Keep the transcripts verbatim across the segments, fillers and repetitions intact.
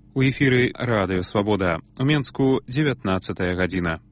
У эфіры Радыё Свабода. У Менску дзевятнаццатая гадзіна.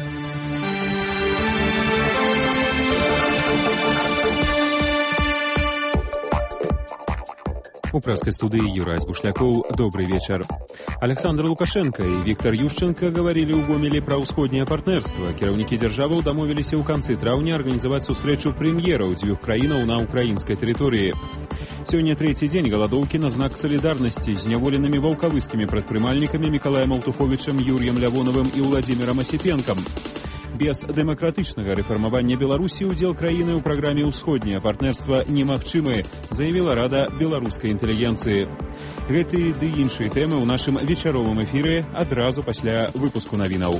У прэскай студыі Юрась Бушлякоў. Добрый вечер. Александр Лукашенко и Виктор Ющенко говорили ў Гомелі пра ўсходняе партнерства. Кіраўнікі дзяржаваў дамовіліся ў канцы траўня арганізаваць сустрэчу прэм'ераў дзвюх краінаў на украінскай тэрыторыі. Сёння трэці дзень галадоўкі на знак салідарнасці з зняволенымі ваўкавыскімі прадпрымальнікамі Мікалаем Аўтуховічам, Юр'ем Лявоновым і Владзімірам Асіпенкам. Без дэмакратычнага рэфармавання Беларусі удзел краіны ў праграме «Усходняе партнерства» немагчымы, заявіла Рада беларускай інтэлігенцыі. Гэты ды іншыя тэмы ў нашым вечаровым эфіры адразу пасля выпуску навінаў.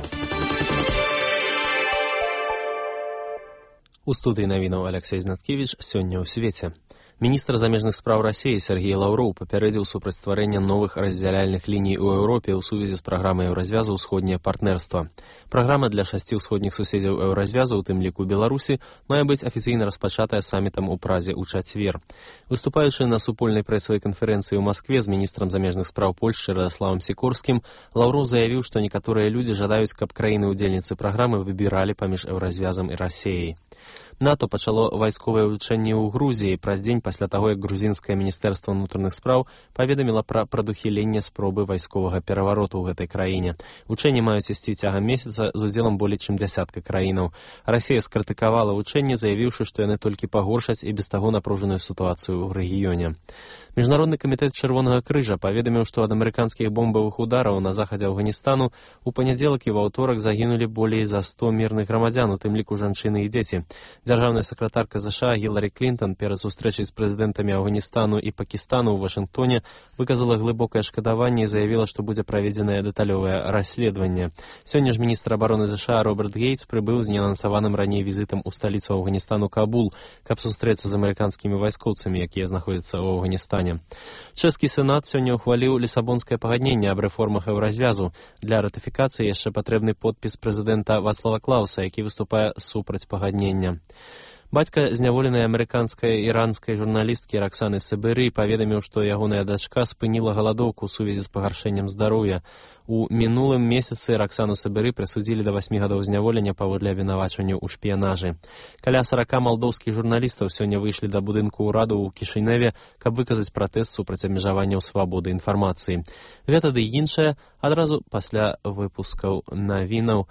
У студыі навінаў Алексей Знаткевіч. Сёння ў свеце. Міністр замежных спраў Расіі Сергей Лаўроў папярэдзіў супраць стварэння новых раздзяляльных ліній у Еўропе ў сувязі з праграмай еўразвязу «Усходняе партнерства». Праграма для шасці ўсходніх суседзяў еўразвязу, у тым ліку Беларусі, мае быць афіцыйна распачатая самітам у Празе ў чацвер. Выступаючы на супольнай прэсавай канферэнцыі ў Маскве з міністрам замежных спраў Польшчы Радаславам Сікорскім, Лаўроў заявіў, што некаторыя людзі жадаюць, каб краіны-удзельніцы праграмы выбіралі паміж еўразвязам і Расіяй. НАТО пачало вайсковае ўлучэнне ў Грузіі праз дзень пасля таго, як грузінскае міністэрства ўнутраных спраў паведаміла пра прадухіленне спробы вайсковага перавароту ў гэтай краіне. Вучэнні маюць ісці цягам месяца з удзелам болей чым дзясятка краінаў. Расія скрытыкавала вучэнні, заявіўшы, што яны толькі пагоршаць і без таго напружаную сітуацыю ў рэгіёне. Міжнародны камітэт Чырвонага крыжа паведаміў, што ад амерыканскіх бомбавых удараў на захадзе Афганістану у панядзелак і ва ўторак загінулі болей за сто мірных грамадзян, у тым ліку жанчыны і дзеці. Дзяржаўная сакратарка ЗША Гіларі Клінтон перад сустрэчай з прэзідэнтамі Афганістану і Пакістану ў Вашынгтоне выказала глыбокае шкадаванне і заявіла, што будзе праведзенае дэталёвае расследаванне. Сёння ж міністр абароны ЗША Роберт Гейтс прыбыў з неанансаваным раней візітам у сталіцу Афганістану Кабул, каб сустрэцца з амерыканскімі вайскоўцамі, якія знаходзяцца ў Афганістане. Чэшскі сенат сёння ўхваліў лісабонскае пагадненне аб рэформах еўразвязу. Для ратыфікацыі яшчэ патрэбны подпіс прэзідэнта Вацлава Клауса, які выступае супраць пагаднення. Бацька зняволенай амерыканскай іранскай журналісткі Раксаны Сабыры паведаміў, што ягоная дачка спыніла галадоўку ў сувязі з пагаршэннем здароўя. У мінулым месяцы Раксану Сабыры прысудзілі да васьмі гадоў зняволення паводле абвінавачвання ў шпіянажы. Каля сарака малдоўскіх журналістаў сёння выйшлі да будынку ўраду ў Кішыневе, каб выказаць пратэст супраць абмежаванняў свабоды інфармацыі. Гэта ды іншае адразу пасля выпускаў навінаў.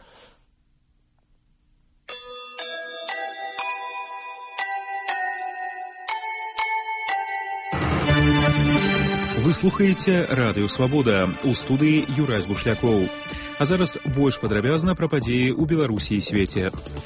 Вы слухаеце Радыё Свабода. У студыі Юрась Бушлякоў. А зараз больш падрабязна пра падзеі ў Беларусі і свеце.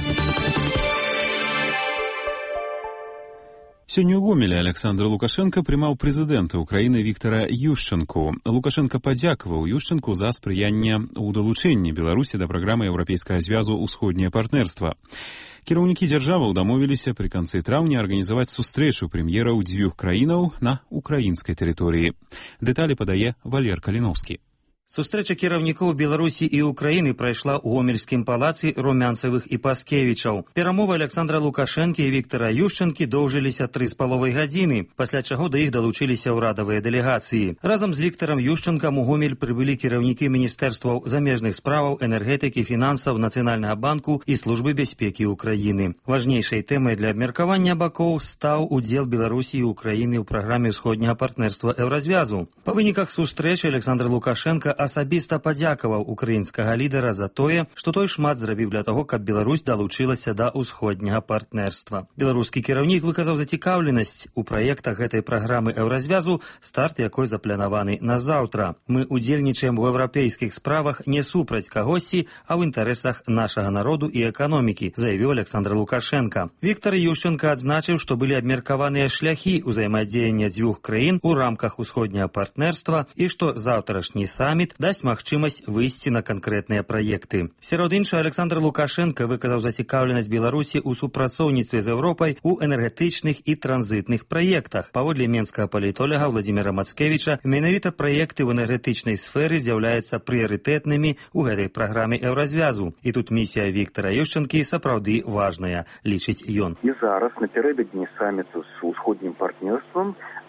Сёння ў Гомелі Александр Лукашенко прымаў прэзідэнта Украіны Віктара Ющенку. Лукашенко падзякаваў Ющенку за спрыянне ў далучэнні Беларусі да праграмы еўрапейскага звязу «Усходняе партнерства». Кіраўнікі дзяржаваў дамовіліся пры канцы траўня арганізаваць сустрэчу прэм'ераў дзвюх краінаў на украінскай тэрыторыі. Дэталі падае Валер Каліноўскі. Сустрэча кіраўнікоў Беларусі і Украіны прайшла ў Гомельскім палацы Румянцевых і Паскевічаў. Перамовы Александра Лукашэнкі і Віктара Ющенкі доўжыліся тры з паловай гадзіны, пасля чаго да іх далучыліся ўрадавыя дэлегацыі. Разам з Віктарам Ющенкам у Гомель прыбылі кіраўнікі міністэрстваў замежных справаў, энергетыкі, фінансаў, Нацыянальнага банку і службы бяспекі Украіны. Важнейшай тэмай для абмеркавання бакоў стаў удзел Беларусі і Украіны ў праграме ўсходняга партнерства еўразвязу. Па выніках сустрэчы Александр Лукашенко асабіста падзякаваў украінскага лідара за тое, што той шмат зрабіў для таго, каб Беларусь далучылася да ўсходняга партнерства. Беларускі кіраўнік выказаў зацікаўленасць у праектах гэтай праграмы еўразвязу, старт якой запланаваны на заўтра. Мы удзельнічаем у еўрапейскіх справах не супраць кагосьці, а ў інтарэсах нашага народу і эканомікі, заявіў Александр Лукашенко. Віктар Ющенко адзначыў, што былі абмеркаваныя шляхі ўзаемадзеяння дзвюх краін у рамках усходняга партнерства і што заўтрашні саміт дасць магчымасць выйсці на канкрэтныя праекты. Сярод іншага, Александр Лукашенко выказаў зацікаўленасць Беларусі ў супрацоўніцтве з Еўропай у энергетычных і транзітных праектах. Паводле менскага палітоляга Владзіміра Мацкевіча, менавіта праекты ў энергетычнай сферы з'яўляюцца прыярытэтнымі ў гэтай праграме еўразвязу. І тут місія Віктара Ющенкі сапраўды важная, лічыць ён. І зараз, напярэдадні саміту з усходнім партнерствам,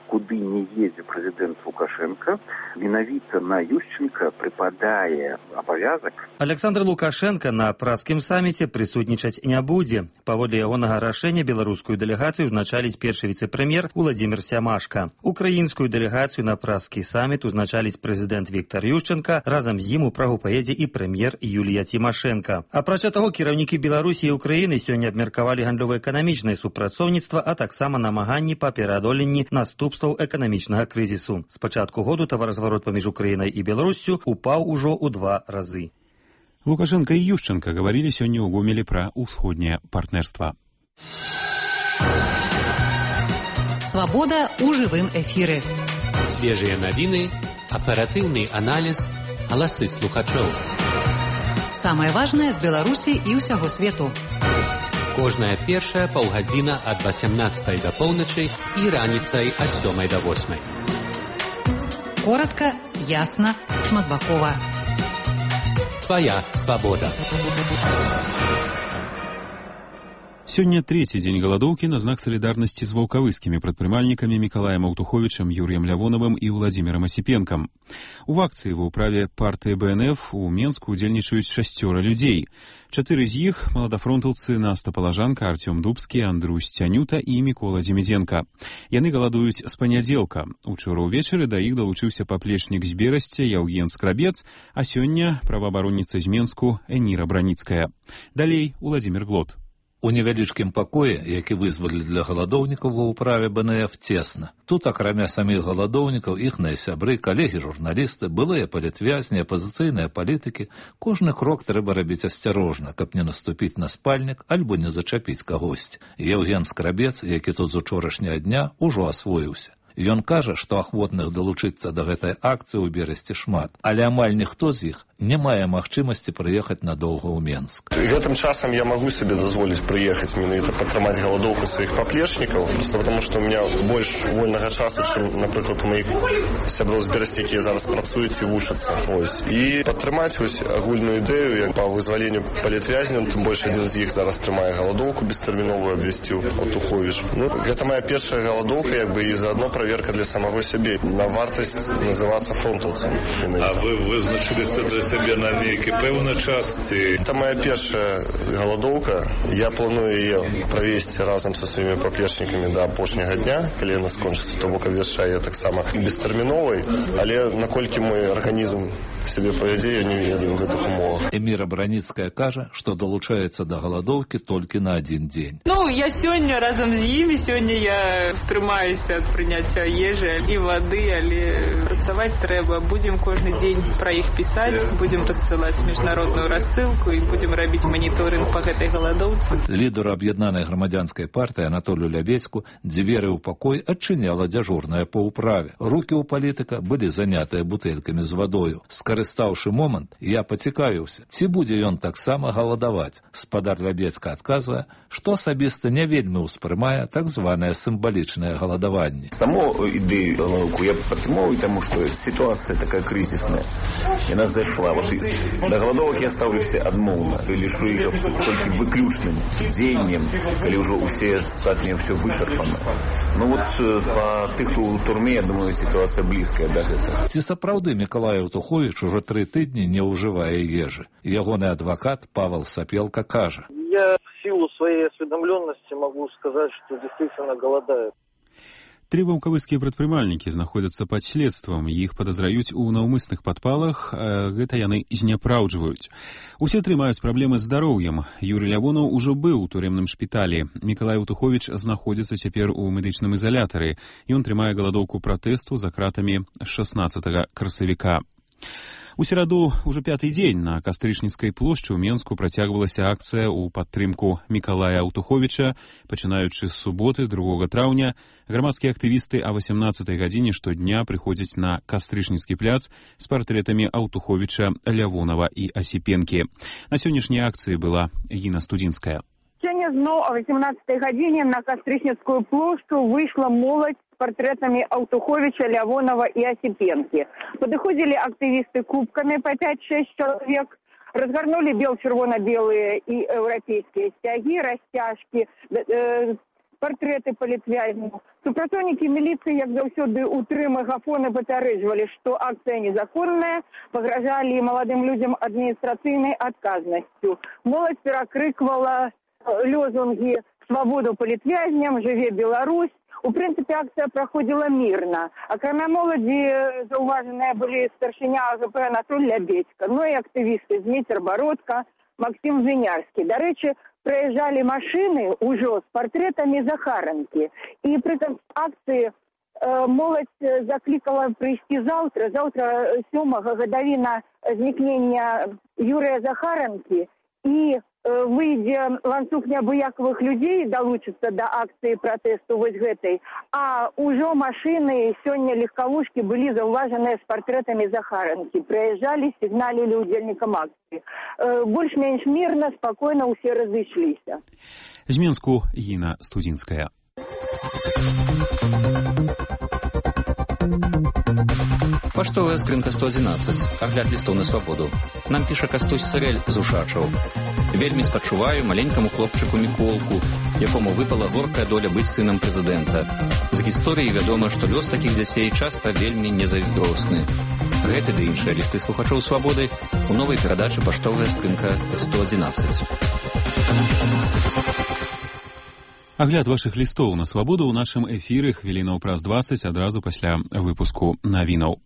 куды не едзе прэзідэнт Лукашенко, менавіта на Ющенка прыпадае абавязак. Александр Лукашенко на празскім саміце прысутнічаць не будзе. Паводле ягонага рашэння беларускую дэлегацыю узначаліць першы віцэ-прэм'ер Уладзімір Сямашка. Украінскую дэлегацыю на празскі саміт узначаліць прэзідэнт Віктар Ющенка, разам з ім у Прагу паедзе і прэм'ер Юлія Цімашэнка. Апрача таго, кіраўнікі Беларусі і Украіны сёння абмеркавалі гандлёва-эканамічнае супрацоўніцтва, а таксама намаганні па пераадоленні наступстваў эканамічнага крызісу. З пачатку году таваразварот паміж Украінай і Беларуссю упаў ужо ў два разы. Лукашенко и Ющенко говорили сегодня у Гомеле про усходнее партнерство. Свобода у живым эфире. Свежие новины, оперативный анализ, голосы слухачоў. Самое важное с Беларуси и усяго свету. Кожная першая паўгадзіна ад васямнаццатай да поўначы і раніцай ад сёмай да восьмай. Коротко, ясно, шматбакова. Твоя свобода. Сёння трэці дзень галадоўкі на знак салідарнасці з ваўкавыскімі прадпрымальнікамі Мікалаем Аўтуховічам, Юрыем Лявоновым і Уладзімірам Асіпенкам. У акцыі ва ўправе партыі Бэ Эн Эф у Менску удзельнічаюць шасцёра людзей. Чатыры з іх маладафронтаўцы Наста Палажанка, Артём Дубскі, Андрусь Цянюта і Мікола Дземідзенка. Яны галадуюць з панядзелка. Учора ўвечары да іх далучыўся паплечнік з Берасця Яўген Скрабец, а сёння праваабаронніца з Менску Эніра Браніцкая. Далей Уладзімір Глот. У невялічкім пакоі, які вызвалі для галадоўнікаў ва ўправе Бэ Эн Эф, цесна. Тут, акрамя саміх галадоўнікаў, іхныя сябры, калегі-журналісты, былыя палітвязні, апазіцыйныя палітыкі, кожны крок трэба рабіць асцярожна, каб не наступіць на спальнік альбо не зачапіць кагосьці. Яўген Скрабец, які тут з учорашняга дня, ужо асвоіўся. Ён кажа, што ахвотных далучыцца да гэтай акцыі ў Берасці шмат, але амаль ніхто з іх не мае магчымасці прыехаць надоўга ў Менск. Гэтым часам я могу себе дазволіць прыехаць менавіта падтрымаць галадоўку сваіх паплечнікаў, просто потому что у меня больш вольнага часу, чым, напрыклад, у моих сяброў з Берасці, якія зараз працуюць і вучацца. Ось. І падтрымаць ось агульную ідэю, як па вызваленню палітвязняў, тым больш адзін з іх зараз трымае галадоўку бестэрміновую, абвясціў Аўтуховіч. Ну, гэта моя першая галадоўка, як бы, і заодно проверка для самого себе на вартость называться фронтовцем. А вы вызначились для себе на некий певный час? Это моя першая голодовка. Я планую ее провести разом со своими поплечниками до апошняга дня, коли она скончится, то бок обвешаю я так само бестерминовой, але наколькі мой организм себе поведе, я не ведаю в гэтых умовах. Эміра Браніцкая кажа, што далучаецца да галадоўкі толькі на адзін дзень. Ну, я сёння разам з імі, сёння я стрымаюся ад прыняцця ежы і вады, але працаваць трэба. Будзем кожны дзень пра іх пісаць, будзем рассылаць міжнародную рассылку і будзем рабіць маніторынг па гэтай галадоўцы. Лідару аб'яднанай грамадзянскай партыі Анатолію Лябецьку дзверы ў пакой адчыняла дзяжурная па ўправе. Рукі ў палітыка былі занятыя бутэлькамі з вадою. Скарыстаўшы момант, я пацікавіўся, ці будзе ён таксама галадаваць. Спадар Лябецька адказвае, што асабіста не вельмі ўспрымае так званае сімвалічнае галадаванне. Саму ідэю галадоўку я падтрымоўваю, таму што сітуацыя такая крызісная. Яна зайшла. Вот да галадовак я ставлюся адмоўна. Лішу іх толькі выключным дзеяннем, калі ўжо ўсе астатнія ўсё вычарпана. Ну вот па тых, хто ў турме, я думаю, сітуацыя блізкая да гэтага. Ці сапраўды Мікалай Аўтуховіч ужо тры тыдні не ўжывае ежы? Ягоны адвакат Павел Сапелка кажа. Я в силу своей осведомленности могу сказать, что действительно голодает. Тры ваўкавыскія прадпрымальнікі знаходзяцца пад следствам, іх падазраюць у наўмысных падпалах, а гэта яны зняпраўджваюць. Усе тры маюць праблемы з здароўем. Юрый Лявонаў ужо быў у турэмным шпіталі. Мікалай Аўтуховіч знаходзіцца цяпер у медычным ізалятары. Ён трымае галадоўку пратэсту за кратамі з шаснаццатага красавіка. У сераду ўжо пяты дзень на Кастрычніцкай плошчы ў Менску працягвалася акцыя ў падтрымку Мікалая Аўтуховіча. Пачынаючы з суботы, другога траўня, грамадскія актывісты а васямнаццатай гадзіне штодня прыходзяць на Кастрычніцкі пляц з партрэтамі Аўтуховіча, Лявонава і Асіпенкі. На сённяшняй акцыі была Гіна Студзінская. Сёння зноў о васямнаццатай гадзіне на Кастрычніцкую плошчу выйшла моладзь с портретами Аўтуховіча, Лявонова и Осипенки. Подыходили активисты кубками по пять-шесть человек, разгорнули бел-червоно-белые и европейские стяги, растяжки, э, партрэты палітвязнів. Супрацоўнікі міліцыі, як заўсёды, у тры мегафоны папярэджвалі, што акцыя незаконная, пагражалі маладым людзям адміністрацыйнай адказнасцю. Моладзь перакрыквала лозунгі «Свабоду палітвязням», «Жыве Беларусь». У прынцыпе, акцыя праходзіла мірна. Акрамя моладзі заўважаныя былі старшыня АГП Анатоль Лябедзька, ну і актывісты Зміцер Бародка, Максим Винярский. До речи, проезжали машины уже с портретами Захаранки. И при этом акции э, молодь закликала прийти завтра. Завтра сёмага годовина зникнения Юрия Захаранки. И э, выйдя ланцуг неабыякавых людей, долучится до акции протесту вот гэтай. А уже машины, сегодня легковушки были заўважаныя с портретами Захаранки. Проезжали, сигналили удзельнікам акции. Э, больш-менш мирно, спокойно все разышліся. З Мінску Інна Студзінская. Паштовая скрынка сто адзінаццаць. Агляд лістоў на свабоду. Нам піша Кастусь Сырэль з Ушачаў. Вельмі спачуваю маленькаму хлопчыку Міколку, якому выпала горкая доля быць сынам прэзідэнта. З гісторыі вядома, што лёс такіх дзяцей часта вельмі незайздросны. Гэты ды іншыя лісты слухачоў свабоды у новай перадачы «Паштовая скрынка сто адзінаццаць». Агляд вашых лістоў на свабоду ў нашым эфіры хвілінаў праз дваццаць адразу пасля выпуску навінаў.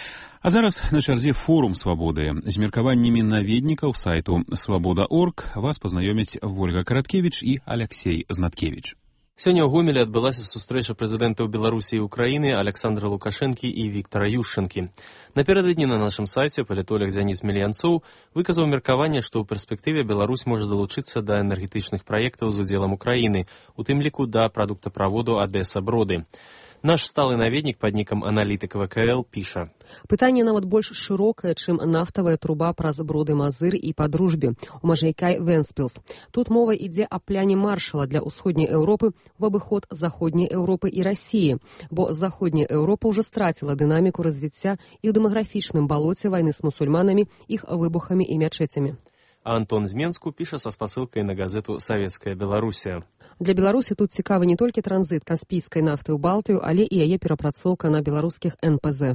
А зараз на чарзе форум свабоды. З меркаваннямі наведнікаў сайту свабода точка орг вас пазнаёмяць Вольга Караткевіч і Аляксей Знаткевіч. Сёння ў Гомелі адбылася сустрэча прэзідэнтаў Беларусі і Украіны Александра Лукашэнкі і Віктара Юшчэнкі. Напярэдадні на нашым сайце палітолог Дзяніс Мельянцоў выказаў меркаванне, што ў перспектыве Беларусь можа далучыцца да энергетычных праектаў з удзелам Украіны, у тым ліку да прадуктаправоду Адэса-Броды. Наш сталы наведнік пад нікам аналітык ВКЛ піша. Пытанне нават больш шырокае, чым нафтавая труба праз Броды Мазыр і па дружбе у Мажайкай Вэнспілс. Тут мова ідзе аб пляне маршала для ўсходняй Еўропы в абыход заходняй Еўропы і Расіі, бо заходняя Еўропа ўжо страціла дынаміку развіцця і ў дэмаграфічным балоце вайны з мусульманамі, іх выбухамі і мячэцямі. А Антон з Менску піша са спасылкай на газету «Савецкая Беларусія». Для Беларусі тут цікавы не толькі транзіт каспійскай нафты ў Балтыю, але і яе перапрацоўка на беларускіх эн пэ зэ.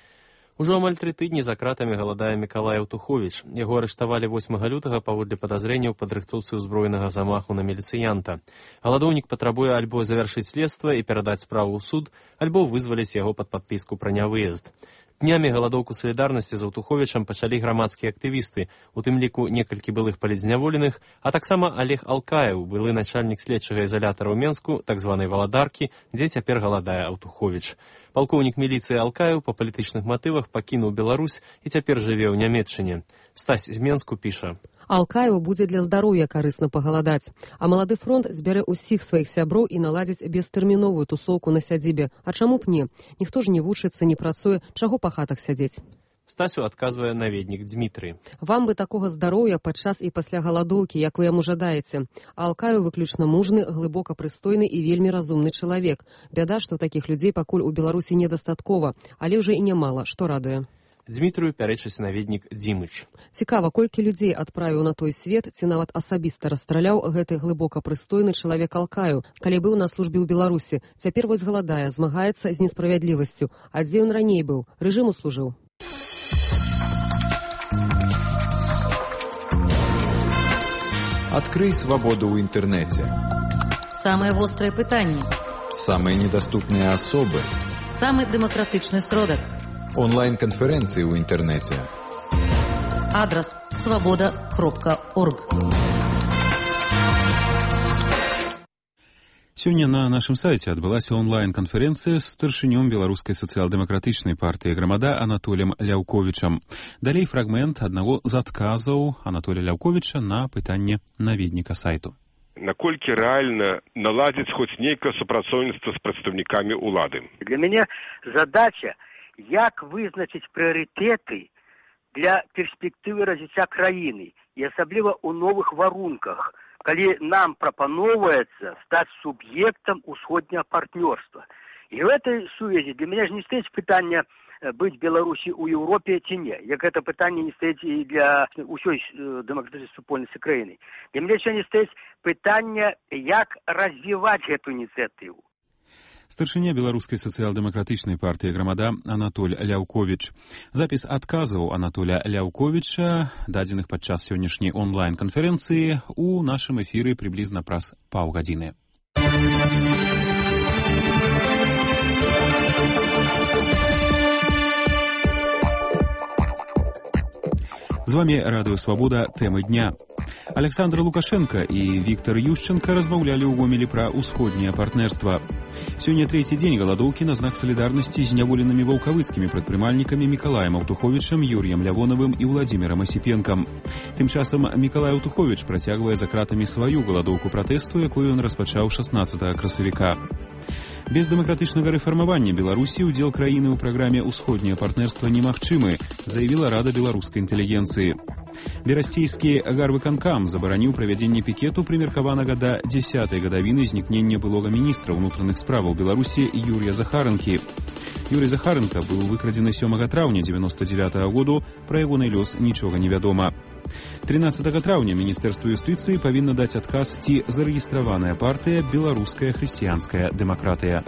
Ужо амаль тры тыдні за кратамі галадае Мікалай Аўтуховіч. Яго арыштавалі восьмага лютага паводле падазрэнняў падрыхтоўцы ўзброенага замаху на міліцыянта. Галадоўнік патрабуе альбо завяршыць следства і перадаць справу ў суд, альбо вызваліць яго пад падпіску пра нявыезд. Днямі галадоўку салідарнасці з Аўтуховічам пачалі грамадскія актывісты, у тым ліку некалькі былых палітзняволеных, а таксама Олег Алкаев, былы начальнік следчага ізалятара ў Менску, так званай Валадаркі, дзе цяпер галадае Аўтуховіч. Палкоўнік міліцыі Алкаев па палітычных матывах пакінуў Беларусь і цяпер жыве ў Нямецчыне. Стась з Менску піша. Алкаеву будзе для здароўя карысна пагаладаць, а малады фронт збярэ ўсіх сваіх сяброў і наладзіць бестэрміновую тусоўку на сядзібе. А чаму б не? Ніхто ж не вучыцца, не працуе, чаго па хатах сядзець? Стасю адказвае наведнік Дзмітрый. Вам бы такога здароўя падчас і пасля галадоўкі, як вы яму жадаеце. А Алкаев выключна мужны, глыбока прыстойны і вельмі разумны чалавек. Бяда, што такіх людзей пакуль у Беларусі недастаткова, але ўжо і нямала, што радуе. Дзмітрыю пярэчыць наведнік Дзімыч. Цікава, колькі людзей адправіў на той свет, ці нават асабіста расстраляў гэты глыбока прыстойны чалавек Алкаю, калі быў на службе ў Беларусі. Цяпер вось галадае, змагаецца з несправядлівасцю. А дзе ён раней быў? Рэжыму служыў. Открый свободу в интернете. Самые острые пытания. Самые недоступные особы. Самый демократичный сродок. Онлайн-конференции в интернете. Адрес свобода точка орг. Сёння на нашым сайце адбылася онлайн-канферэнцыя з старшынём беларускай сацыял-дэмакратычнай партыі «Грамада» Анатолем Ляўковічам. Далей фрагмент аднаго з адказаў Анатолія Ляўковіча на пытанне наведніка сайту. Наколькі рэальна наладзіць хоць нейкае супрацоўніцтва з прадстаўнікамі ўлады? Для мяне задача, як вызначыць прыярытэты для перспектывы развіцця краіны, і асабліва ў новых варунках, калі нам прапаноўваецца стаць суб'ектам усходняга партнёрства. І ў гэтай сувязі для мяне ж не стаіць пытання быць Беларусі ў Еўропе ці не. Як гэта пытанне не стаіць і для ўсёй дэмакратычнай супольнасці краіны. Для мяне сёння стаіць пытанне, як развіваць гэту ініцыятыву. Старшыня беларускай сацыял-дэмакратычнай партыі «Грамада» Анатоль Ляўковіч. Запіс адказаў Анатоля Ляўковіча, дадзеных падчас сённяшняй онлайн-канферэнцыі, у нашым эфіры прыблізна праз паўгадзіны. З вами Радыё Свабода, тэмы дня. Александр Лукашенко і Віктор Ющенко размаўлялі ў Гомелі пра ўсходняе партнерства. Сёння трэці дзень галадоўкі на знак салідарнасці з зняволенымі ваўкавыцкімі прадпрымальнікамі Мікалаем Аўтуховічам, Юрыем Лявонавым і Владзімірам Асіпенкам. Тым часам Мікалай Аўтуховіч працягвае за кратамі сваю галадоўку пратэсту, якую ён распачаў шаснаццатага красавіка. Без дэмакратычнага рэфармавання Беларусі ўдзел краіны ў праграме «Усходняе партнерства» немагчымы, заявіла Рада беларускай інтэлігенцыі. Берасцейскі гарвыканкам забараніў правядзенне пікету, прымеркаванага да дзясятай гадавіны знікнення былога міністра ўнутраных справаў Беларусі Юрія Захаранкі. Юрий Захаренко быў выкрадзены сёмага траўня дзевяноста дзевятага году, пра ягоны лёс нічога не вядома. трынаццатага траўня Міністэрства юстыцыі павінна даць адказ, ці зарэгістраваная партыя «Беларуская хрысціянская дэмакратыя».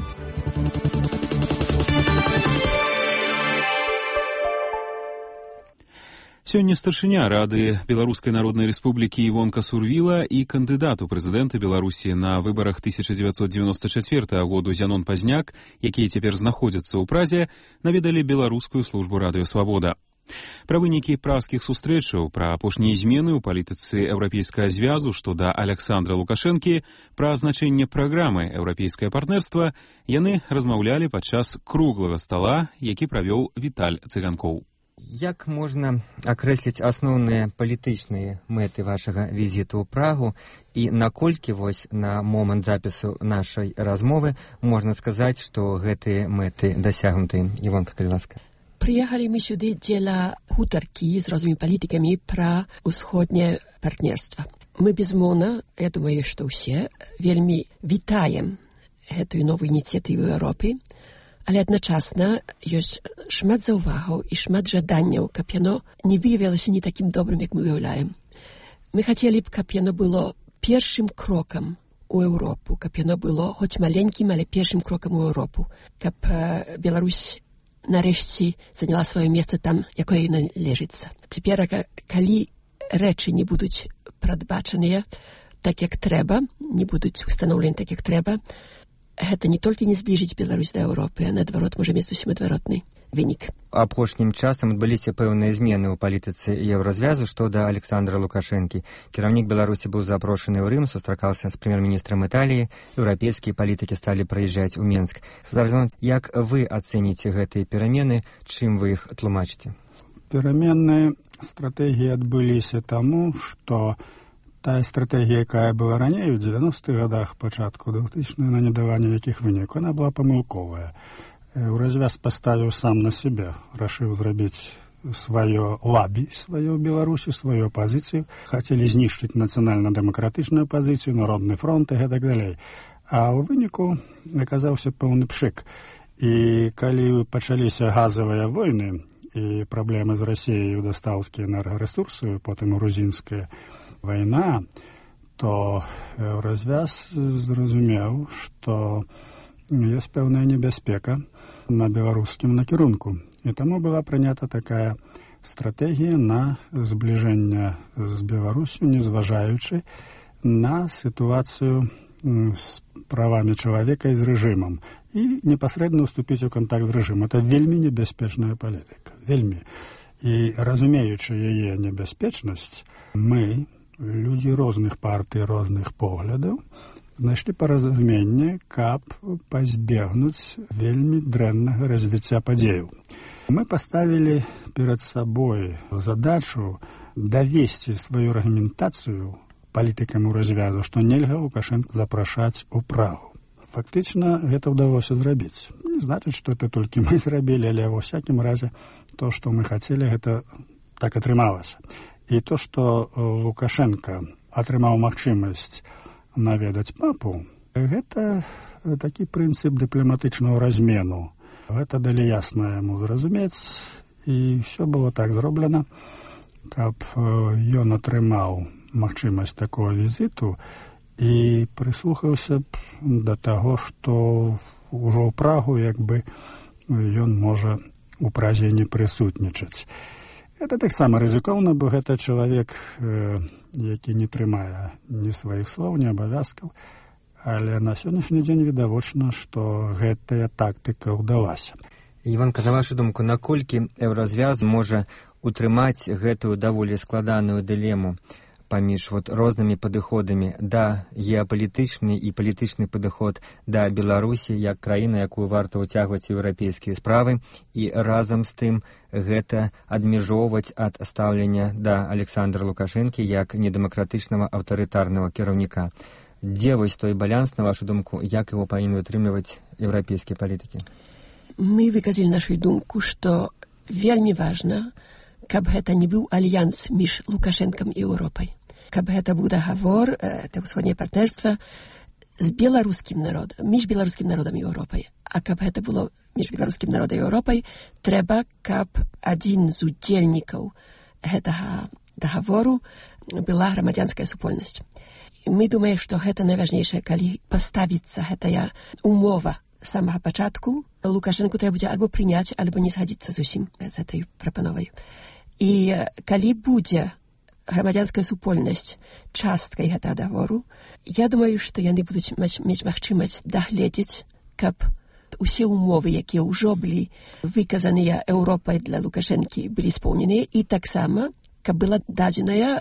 Сёння старшыня Рады Беларускай Народнай Рэспублікі Івонка Сурвіла і кандыдат у прэзідэнты Беларусі на выбарах тысяча дзевяцьсот дзевяноста чацвёртага году Зянон Пазняк, якія цяпер знаходзяцца ў Празе, наведалі беларускую службу Радыё Свабода. Пра вынікі празскіх сустрэчаў, пра апошнія змены ў палітыцы еўрапейскага звязу, што да Александра Лукашэнкі, пра значэнне праграмы «Еўрапейскае партнерства» яны размаўлялі падчас круглага стала, які правёў Віталь Цыганкоў. Як можна акрэсліць асноўныя палітычныя мэты вашага візіту ў Прагу і наколькі вось на момант запісу нашай размовы можна сказаць, што гэтыя мэты дасягнуты? Івонка, калі ласка. Приехали мы сюды дзеля хутаркі з рознымі палітыкамі пра усходняе партнерства. Мы безумоўна, я думаю, што ўсе вельмі вітаем гэтую новую ініцыятыву Еўропы, але адначасна ёсць шмат заўвагаў і шмат жаданняў, каб яно не выявілася не такім добрым, як мы уяўляем. Мы хацелі б, каб яно было першым крокам у Еўропу, каб яно было хоць маленькім, але першым крокам у Еўропу, каб э, Беларусь нарэшце заняла сваё месца там, якое яна належыцца. Цяпер, калі рэчы не будуць прадбачаныя так, як трэба, не будуць устаноўлены так, як трэба, гэта не толькі не збліжыць Беларусь да Еўропы, а наадварот можа мець зусім адваротны вынік. Апошнім часам адбыліся пэўныя змены ў палітыцы еўразвязу, што да Александра Лукашэнкі. Кіраўнік Беларусі быў запрошаны ў Рым, сустракаўся з прэм'ер-міністрам Італіі, еўрапейскія палітыкі сталі прыязджаць у Менск. Як вы ацэніце гэтыя перамены, чым вы іх тлумачыце? Пераменныя стратэгіі адбыліся таму, што тая стратэгія, якая была раней у дзевяностых гадах, пачатку двухтысячных, на не давала ніякіх вынікаў, она была памылковая. Еўразвяз паставіў сам на сябе, рашыў зрабіць сваё лабі, сваё ў Беларусі, сваю апазіцыю, хацелі знішчыць нацыянальна-дэмакратычную апазіцыю, народны фронт і гэтак далей. А ў выніку аказаўся пэўны пшык. І калі пачаліся газавыя войны і праблемы з Расіяй у дастаўкі энергарэсурсаў, потым грузінская вайна, то развяз зразумеў, што ёсць пэўная небяспека на беларускім накірунку. І таму была прынята такая стратэгія на збліжэнне з Беларусю, незважаючы на сітуацыю з правамі чалавека і з рэжымам. І непасрэдна ўступіць у кантакт з рэжымам. Это вельмі небяспечная палітыка. Вельмі. І разумеючы яе небяспечнасць, мы, людзі розных партый, розных поглядаў, знайшлі паразуменне, каб пазбегнуць вельмі дрэннага развіцця падзеяў. Мы паставілі перад сабой задачу давесці сваю аргументацыю палітыкам у развязу, што нельга Лукашэнка запрашаць у Прагу. Фактычна гэта ўдалося зрабіць. Не значыць, што это толькі мы зрабілі, але ва ўсякім разе то, што мы хацелі, гэта так атрымалася. І то, што Лукашэнка атрымаў магчымасць наведаць папу, гэта такі прынцып дыпламатычнага размену. Гэта далі ясна яму зразумець, і ўсё было так зроблена, каб ён атрымаў магчымасць такого візіту і прыслухаўся б да таго, што ўжо ў Прагу як бы ён можа у Празе не прысутнічаць. Гэта таксама рызыкоўна, бо гэта чалавек, які не трымае ні сваіх слоў, ні абавязкаў, але на сённяшні дзень відавочна, што гэтая тактыка ўдалася. Іванка, на вашу думку, наколькі еўразвяз можа утрымаць гэтую даволі складаную дылему паміж вот рознымі падыходамі да геапалітычны і палітычны падыход да Беларусі як краіны, якую варта ўцягваць у еўрапейскія справы, і разам з тым гэта адмежоўваць ад стаўлення да Александра Лукашэнкі як недэмакратычнага аўтарытарнага кіраўніка. Дзе вось той баланс, на вашу думку, як его павінны вытрымліваць еўрапейскія палітыкі? Мы выказалі нашу думку, што вельмі важна, каб гэта не быў альянс між Лукашэнкам і Еўропай. Каб гэта быў дагавор, это ўсходняе партнерства з беларускім народам, між беларускім народам і Еўропай. А каб гэта было між беларускім народам і Еўропай, трэба, каб адзін з удзельнікаў гэтага дагавору была грамадзянская супольнасць. Мы думаем, што гэта найважнейшае, калі паставіцца гэтая умова з самага пачатку, Лукашэнку трэба будзе альбо прыняць, альбо не згадзіцца зусім з гэтай прапановай. І калі будзе грамадзянская супольнасць часткай гэтага даговору, я думаю, што яны будуць мець магчымасць дагледзець, каб усе умовы, якія ўжо былі выказаныя Еўропай для Лукашэнкі, былі споўненыя, і таксама, каб была дадзеная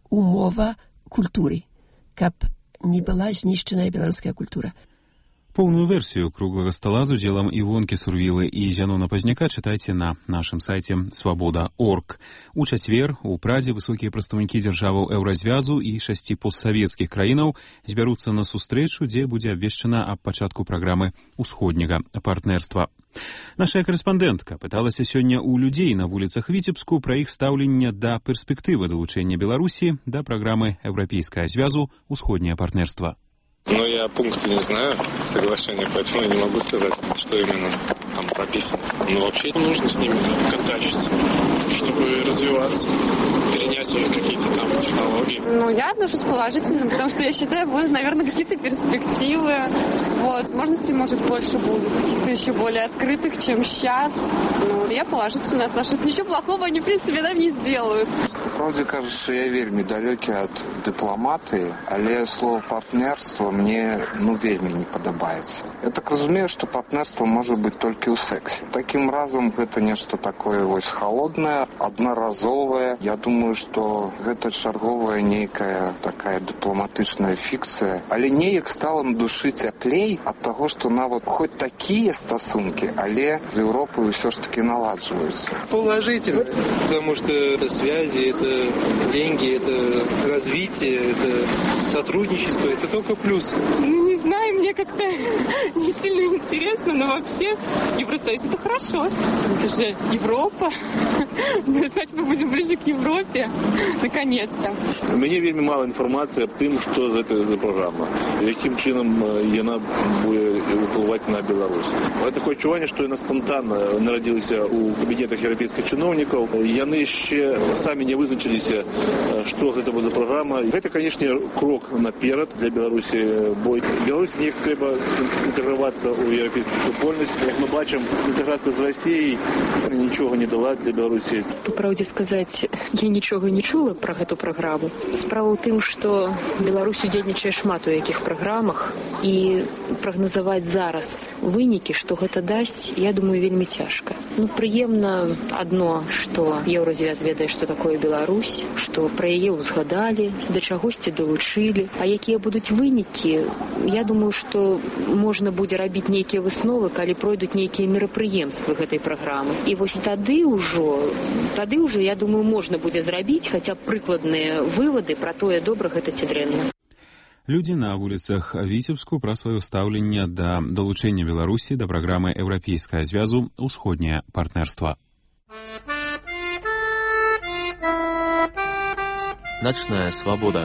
умова культуры, каб не была знішчаная беларуская культура. Поўную версію круглага стола з удзелам Івонкі Сурвілы і Зянона Пазняка чытайце на нашым сайце свабода точка орг. У чацвер у Празе высокія прадстаўнікі дзяржаваў еўразвязу і шасці постсавецкіх краінаў збяруцца на сустрэчу, дзе будзе абвешчана аб пачатку праграмы ўсходняга партнерства. Наша корэспандэнтка пыталася сёння ў людзей на вуліцах Віцебску пра іх стаўленне да перспектывы далучэння Беларусі да праграмы Еўрапейскага звязу «Усходнее партнерство». Но я пункты не знаю соглашения, поэтому я не могу сказать, что именно там прописано. Но вообще нужно с ними контактировать, чтобы развиваться, перенять какие-то там технологии. Ну, я отношусь положительно, потому что я считаю, будут, наверное, какие-то перспективы. Вот, возможностей, может, больше будет, каких-то еще более открытых, чем сейчас. Ну, я положительно отношусь. Ничего плохого они, в принципе, нам не сделают. Правда, кажется, я вельмі далёкі ад дыпламатыі, але слово партнерство мне, ну, вельмі не падабаецца. Я так разумею, што партнерство можа быць толькі ў сексе. Таким разом гэта нешта такое вось холоднае, аднаразовае. Я думаю, што гэта чарговая нейкая такая дыпламатычная фікцыя, але неяк стала на душы цяплей ад таго, што нават хоць такія стасункі, але з Еўропай ўсё ж таки наладжваюцца. Положительно, потому что это связи, это деньги, это развитие, это сотрудничество, это только плюс. Ну, не знаю, мне как-то не сильно интересно, но вообще Евросоюз — это хорошо. Это же Европа. Значит, мы будем ближе к Европе. Наконец-то. У мяне вельмі мала інфармацыі аб тым, што гэта за праграма, якім чынам яна будзе ўплываць на Беларусь. Але такое адчуванне, што яна спонтанна нарадзілася ў кабінетах еўрапейскіх чыноўнікаў. Яны яшчэ самі не вызначыліся, што гэта будзе за праграма. Гэта, канешне, крок наперад для Беларусі, бо Беларусі неяк трэба інтэгравацца ў еўрапейскую супольнасць. Як мы бачым, інтэграцыя з Расіяй нічога не дала для Беларусі. По правде сказаць, я нічога не чула пра гэту праграму. Справа ў тым, што Беларусь удзельнічае шмат у якіх праграмах, і прагназаваць зараз вынікі, што гэта дасць, я думаю, вельмі цяжка. Ну, прыемна адно, што Еўразвяз ведае, што такое Беларусь, што пра яе ўзгадалі, да чагосьці далучылі. А якія будуць вынікі, я думаю, што можна будзе рабіць нейкія высновы, калі пройдуць нейкія мерапрыемствы гэтай праграмы. І вось тады ўжо, тады ўжо, я думаю, можна будзе зрабіць хаця б прыкладныя вывады пра тое, добра гэта ці дрэнна. Людзі на вуліцах Віцебску пра сваё стаўленне да далучэння Беларусі да праграмы Еўрапейскага звязу «Усходняе партнерство». Начная свабода.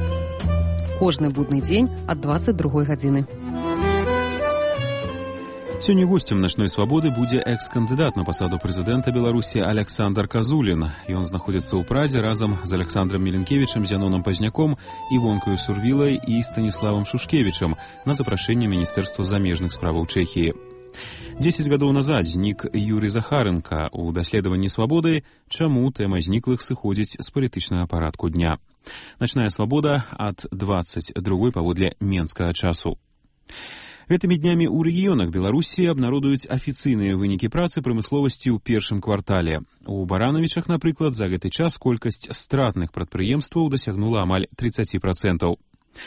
Кожны будны дзень ад дваццаць другой гадзіны. Сёння гостем «Начной свабоды» будзе экс-кандыдат на пасаду прэзідэнта Беларусі Александр Казулін. Ён знаходзіцца ў Празе разам з Александром Міленкевічем, Зяноном Пазняком, Івонкаю Сурвілай і Станіславам Шушкевічем на запрашэнне Міністэрства замежных справаў Чэхіі. Дзесяць гадоў назад знік Юрий Захаренко у даследаванні свабоды, чаму тэма зніклых сыходзіць з палітычнага парадку дня. «Начная свабода» ад двадцать другой паводле менскага часу. Гэтымі днямі ў рэгіёнах Беларусі абнародуюць афіцыйныя вынікі працы прамысловасці ў першым квартале. У Баранавічах, напрыклад, за гэты час колькасць стратных прадпрыемстваў дасягнула амаль тридцать процентов.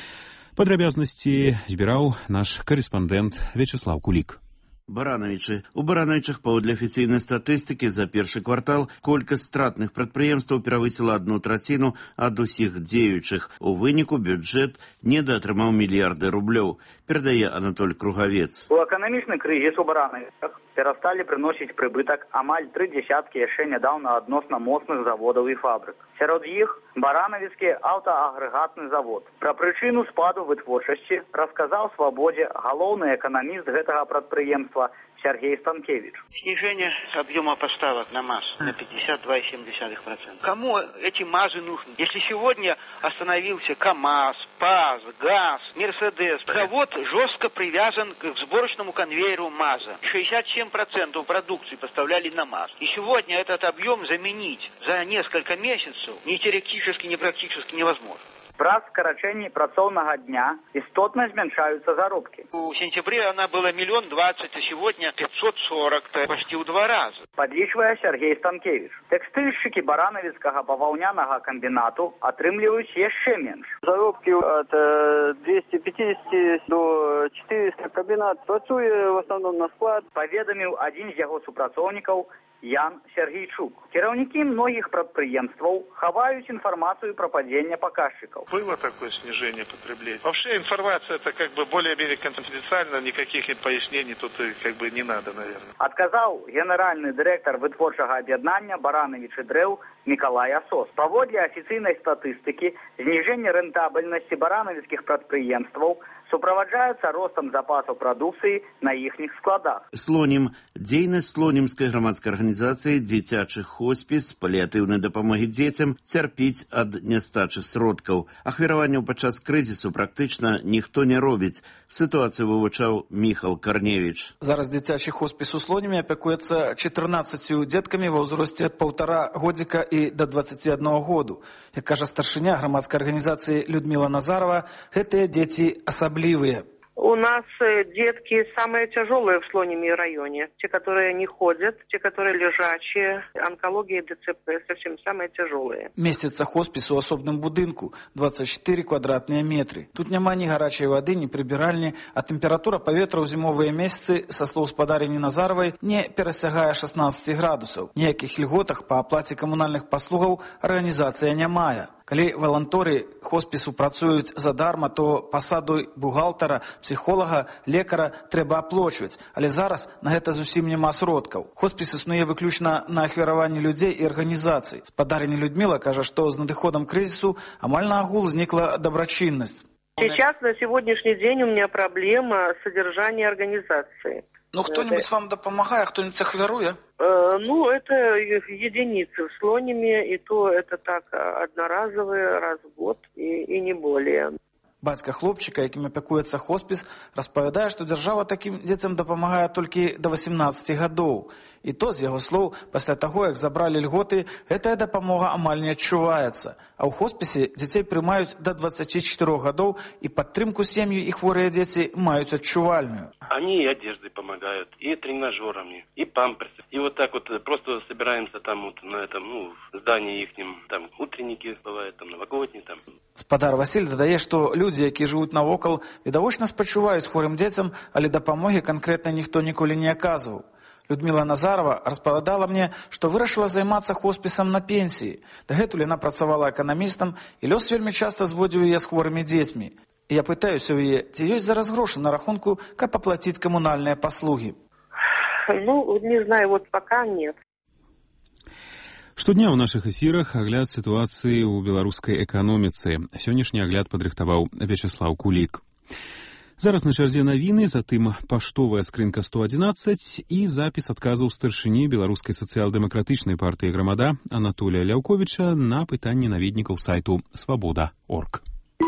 Падрабязнасці збіраў наш карэспандэнт Вячеслав Кулик. Барановичы. У Барановичах паводле афіцыйнай статыстыкі за першы квартал колькасць стратных прадпрыемстваў перавысіла адну траціну ад усіх дзеючых. У выніку бюджэт недаатрымаў мільярды рублёў, перадае Анатоль Кругавец. У эканамічны крызіс у Барановичах перасталі прыносіць прыбытак амаль тры дзесяткі яшчэ нядаўна адносна моцных заводаў і фабрык. Сярод іх Барановіцкі аўтаагрэгатны завод. Пра прычыну спаду вытворчасці расказаў свабодзе галоўны эканаміст гэтага прадпрыемства Сергей Станкевич. Снижение объема поставок на МАЗ на пятьдесят два и семь десятых процента. Кому эти МАЗы нужны? Если сегодня остановился КАМАЗ, ПАЗ, ГАЗ, Мерседес, завод жестко привязан к сборочному конвейеру МАЗа. шестьдесят семь процентов продукции поставляли на МАЗ. И сегодня этот объем заменить за несколько месяцев ни теоретически, ни практически невозможно. Праз скарачэнні працоўнага дня істотна змяншаюцца заробкі. У сентябре она была миллион двадцать, а сегодня пятьсот сорок, почти в два раза. Падлічвае Сергей Станкевич. Тэкстыльшчыкі баранавіцкага баваўнянага камбінату атрымліваюць яшчэ менш. Заробкі от двести пятьдесят до четыреста. Камбінат працуе в основном на склад. Паведаміў адзін з яго супрацоўнікаў Ян Сергейчук. Кіраўнікі многіх прадпрыемстваў хаваюць информацию про падение показчиков. Было такое снижение потребления. Вообще информация это как бы более-менее конфиденциально, никаких пояснений тут как бы не надо, наверное. Отказал генеральный директор вытворчага объединения Баранович и Дрэў Николай Асос. Паводле официальной статистики, снижение рентабельности барановицких прадпрыемстваў суправаджаецца ростом запасов продукции на ихних складах. Слонім. Дзейнасць слонімскай грамадскай арганізацыі дзіцячых хоспіс паліатыўнай дапамогі дзецям цярпіць ад нястачы сродкаў. Ахвяраванняў падчас крызісу практычна ніхто не робіць. Сітуацыю вывучаў Міхал Карневіч. Зараз дзіцячы хоспіс у Слонімі апякуецца чатырнаццаццю дзеткамі ва ўзросце ад паўтара годзіка і да дваццаці аднаго году. Як кажа старшыня грамадскай арганізацыі Людмила Назарова, гэтыя дзеці асаблівыя. У нас детки самые тяжелые в Слониме районе. Те, которые не ходят, те, которые лежачие. Онкология, ДЦП совсем самые тяжелые. Месяца хоспіс у асобным будынку, двадцать четыре квадратныя метры. Тут няма ні гарачай вады, ні прыбіральні, а тэмпература паветра ў зімовыя месяцы, са слоў спадарыні Назаравай, не перасягае шестнадцать градусаў. Ніякіх льготах па аплаце камунальных паслугаў арганізацыя не мае. Калі валанторы хоспісу працуюць задарма, то пасаду бухгалтара, псіхолага, лекара трэба аплочваць. Але зараз на гэта зусім няма сродкаў. Хоспіс існуе выключна на ахвяраванні людзей і арганізацый. Спадарыня Людмила кажа, што з надыходам крызісу амаль наагул знікла добрачыннасць. Сейчас, на сегодняшний день, у меня проблема содержания организации. Ну, кто-нибудь это... вам допомагает, кто-нибудь ахвярует? Э, ну, это единицы в Слониме, и то это так одноразовые, раз в год, и, и не более. Бацька хлопчыка, якім апякуецца хоспіс, распавядае, што дзяржава такім дзецям дапамагае толькі да восемнадцати гадоў. І то, з яго слоў, пасля таго, як забралі льготы, гэтая дапамога амаль не адчуваецца. А ў хоспісе дзяцей прымаюць да двадцати четырёх гадоў, і падтрымку сем'ю і хворыя дзеці маюць адчувальную. Они и одеждой помогают, и тренажерами, и памперсы. И вот так вот просто собираемся там вот на этом, ну, здании ихнем, там утренники бывают, там новогодние, там. Спадар Василь дадае, што людзі, якія жывуць навокал, відавочна спачуваюць хворым дзецям, але дапамогі канкрэтна ніхто ніколі не аказваў. Людмила Назарова распавядала мне, што вырашыла займацца хоспісам на пенсіі. Дагэтуль яна працавала эканамістам, і лёс вельмі часта зводзіў яе з хворымі дзецьмі. І я пытаюся ў яе, ці ёсць зараз грошы на рахунку, каб аплаціць камунальныя паслугі. Ну, не знаю, вот пока нет. Штодня ў нашых эфірах агляд сітуацыі ў беларускай эканоміцы. Сённяшні агляд падрыхтаваў Вячеслав Кулик. Зараз на чарзе навіны, затым паштовая скрынка сто адзінаццаць і запіс адказаў старшыні беларускай сацыял-дэмакратычнай партыі «Грамада» Анатолія Ляўковіча на пытанні наведнікаў сайту свабода точка орг.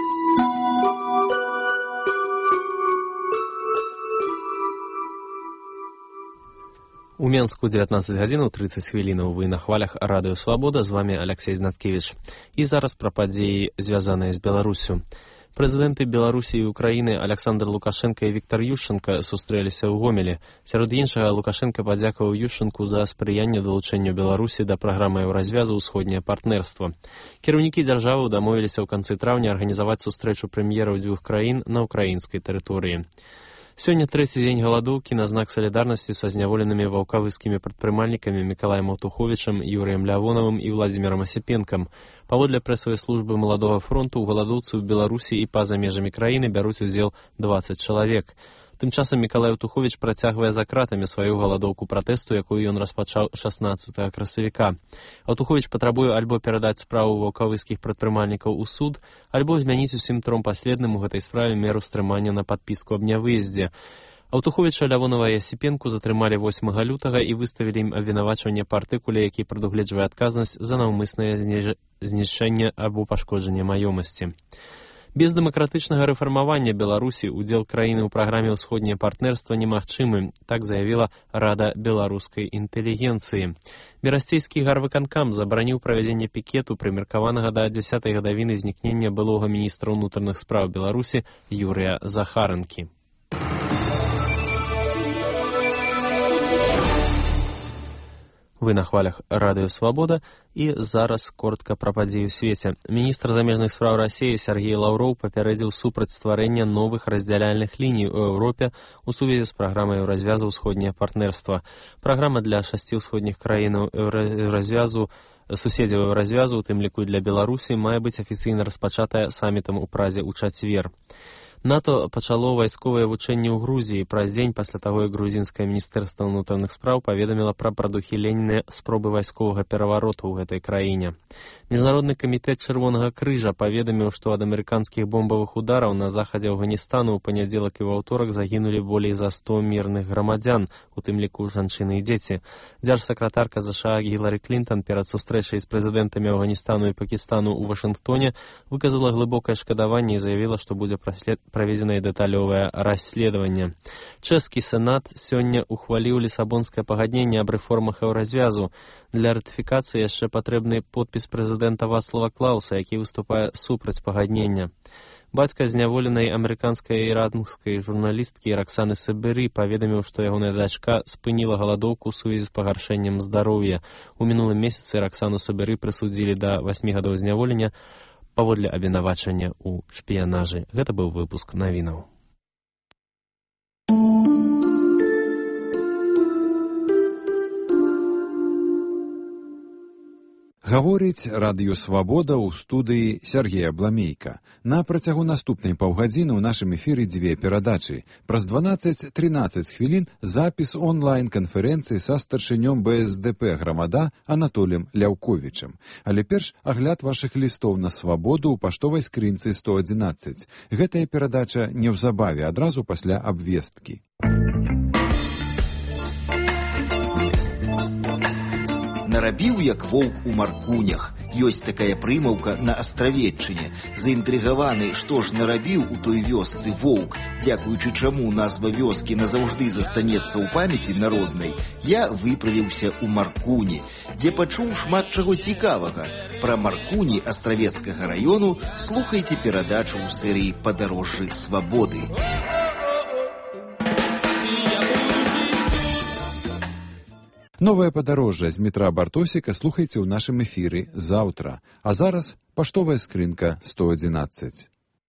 У Менску дзевятнаццаць гадзінаў трыццаць хвілінаў. Вы на хвалях радыё «Свабода». З вами Алексей Знаткевич. І зараз пра падзеі, звязаныя з Беларусю. Прэзідэнты Беларусі і Украіны Александр Лукашенко і Віктор Ющенко сустрэліся ў Гомелі. Сярод іншага, Лукашенко падзякаваў Ющенку за спрыянне далучэнню Беларусі да праграмы еўразвязу «Усходняе партнерства». Кіраўнікі дзяржаваў дамовіліся ў канцы траўня арганізаваць сустрэчу прэм'ераў дзвюх краін на ўкраінскай тэрыторыі. Сёння трэці дзень галадоўкі на знак салідарнасці са зняволенымі ваўкавыскімі прадпрымальнікамі Мікалаем Аўтуховічам, Юрыем Лявонавым і Владзімірам Асіпенкам. Паводле прэсавай службы Маладога фронту, у галадоўцы ў Беларусі і па-за межамі краіны бяруць удзел дваццаць чалавек. Тым часам Мікалай Аўтуховіч працягвае за кратамі сваю галадоўку пратэсту, якую ён распачаў шаснаццатага красавіка. Аўтуховіч патрабуе альбо перадаць справу ваўкавыскіх прадпрымальнікаў у суд, альбо змяніць усім тром паследным у гэтай справе меру стрымання на падпіску аб нявыездзе. Аўтуховіча, Лявонава і Асіпенку затрымалі восьмага лютага і выставілі ім абвінавачванне па артыкуле, які прадугледжвае адказнасць за наўмыснае знішчэнне або пашкоджанне маёмасці. Без дэмакратычнага рэфармавання Беларусі удзел краіны ў праграме «Усходняе партнерства» немагчымы, так заявіла Рада беларускай інтэлігенцыі. Берасцейскі гарвыканкам забараніў правядзенне пікету, прымеркаванага да дзясятай гадавіны знікнення былога міністра ўнутраных спраў Беларусі Юрыя Захаранкі. Вы на хвалях радыё «Свабода» і зараз коротка пра падзеі ў свеце. Міністр замежных спраў Расіі Сергей Лаўроў папярэдзіў супраць стварэння новых раздзяляльных ліній у Еўропе у сувязі з праграмай развязу «Усходняе партнерства». Праграма для шасці ўсходніх краінаў развязу суседзяў развязу, у тым ліку для Беларусі, мае быць афіцыйна распачатая самітам у Празе ў чацвер. НАТО пачало вайсковыя вучэнні ў Грузіі. Праз дзень пасля таго, як грузінскае міністэрства ўнутраных спраў паведаміла пра прадухіленне спробы вайсковага перавароту ў гэтай краіне. Міжнародны камітэт Чырвонага крыжа паведаміў, што ад амерыканскіх бомбавых удараў на захадзе Афганістану ў панядзелак і ваўторак загінулі болей за сто мірных грамадзян, у тым ліку жанчыны і дзеці. Дзяржсакратарка ЗША Гілары Клінтон перад сустрэчай з прэзідэнтамі Афганістану і Пакістану ў Вашынгтоне выказала глыбокае шкадаванне і заявіла, што будзе праслед праведзенае дэталёвае расследаванне. Чэшскі сенат сёння ухваліў лісабонскае пагадненне аб рэформах еўразвязу. Для ратыфікацыі яшчэ патрэбны подпіс прэзідэнта Вацлава Клауса, які выступае супраць пагаднення. Бацька зняволенай амерыканскай і іранскай журналісткі Раксаны Сабіры паведаміў, што ягоная дачка спыніла галадоўку ў сувязі з пагаршэннем здароўя. У мінулым месяцы Раксану Сабіры прысудзілі да васьмі гадоў зняволення паводле абвінавачання ў шпіянажы. Гэта быў выпуск навінаў. Гаворыць радыё «Свабода» ў студыі Сергея Бламейка. На працягу наступнай паўгадзіны ў нашым эфіры дзве перадачы. Праз дванаццаць-трынаццаць хвілін запіс онлайн-канферэнцыі са старшынём бэ эс дэ пэ «Грамада» Анатоліем Ляўковічам. Але перш агляд вашых лістоў на «Свабоду» ў паштовай скрынцы сто адзінаццаць. Гэтая перадача неўзабаве, адразу пасля абвесткі. Нарабіў, як воўк у маркунях. Ёсць такая прымаўка на астравеччыне. Заінтрыгаваны, што ж нарабіў у той вёсцы воўк, дзякуючы чаму назва вёскі назаўжды застанецца ў памяці народнай, я выправіўся ў Маркуні, дзе пачуў шмат чаго цікавага. Пра Маркуні астравецкага раёну слухайце перадачу ў серыі «Падарожжы свабоды». Новае падарожжа з метра Бартосіка слухайце ў нашым эфіры заўтра. А зараз паштовая скрынка сто адзінаццаць.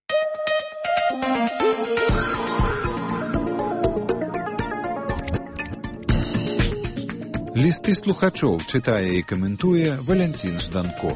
Лісты слухачоў чытае і каментуе Валянцін Жданко.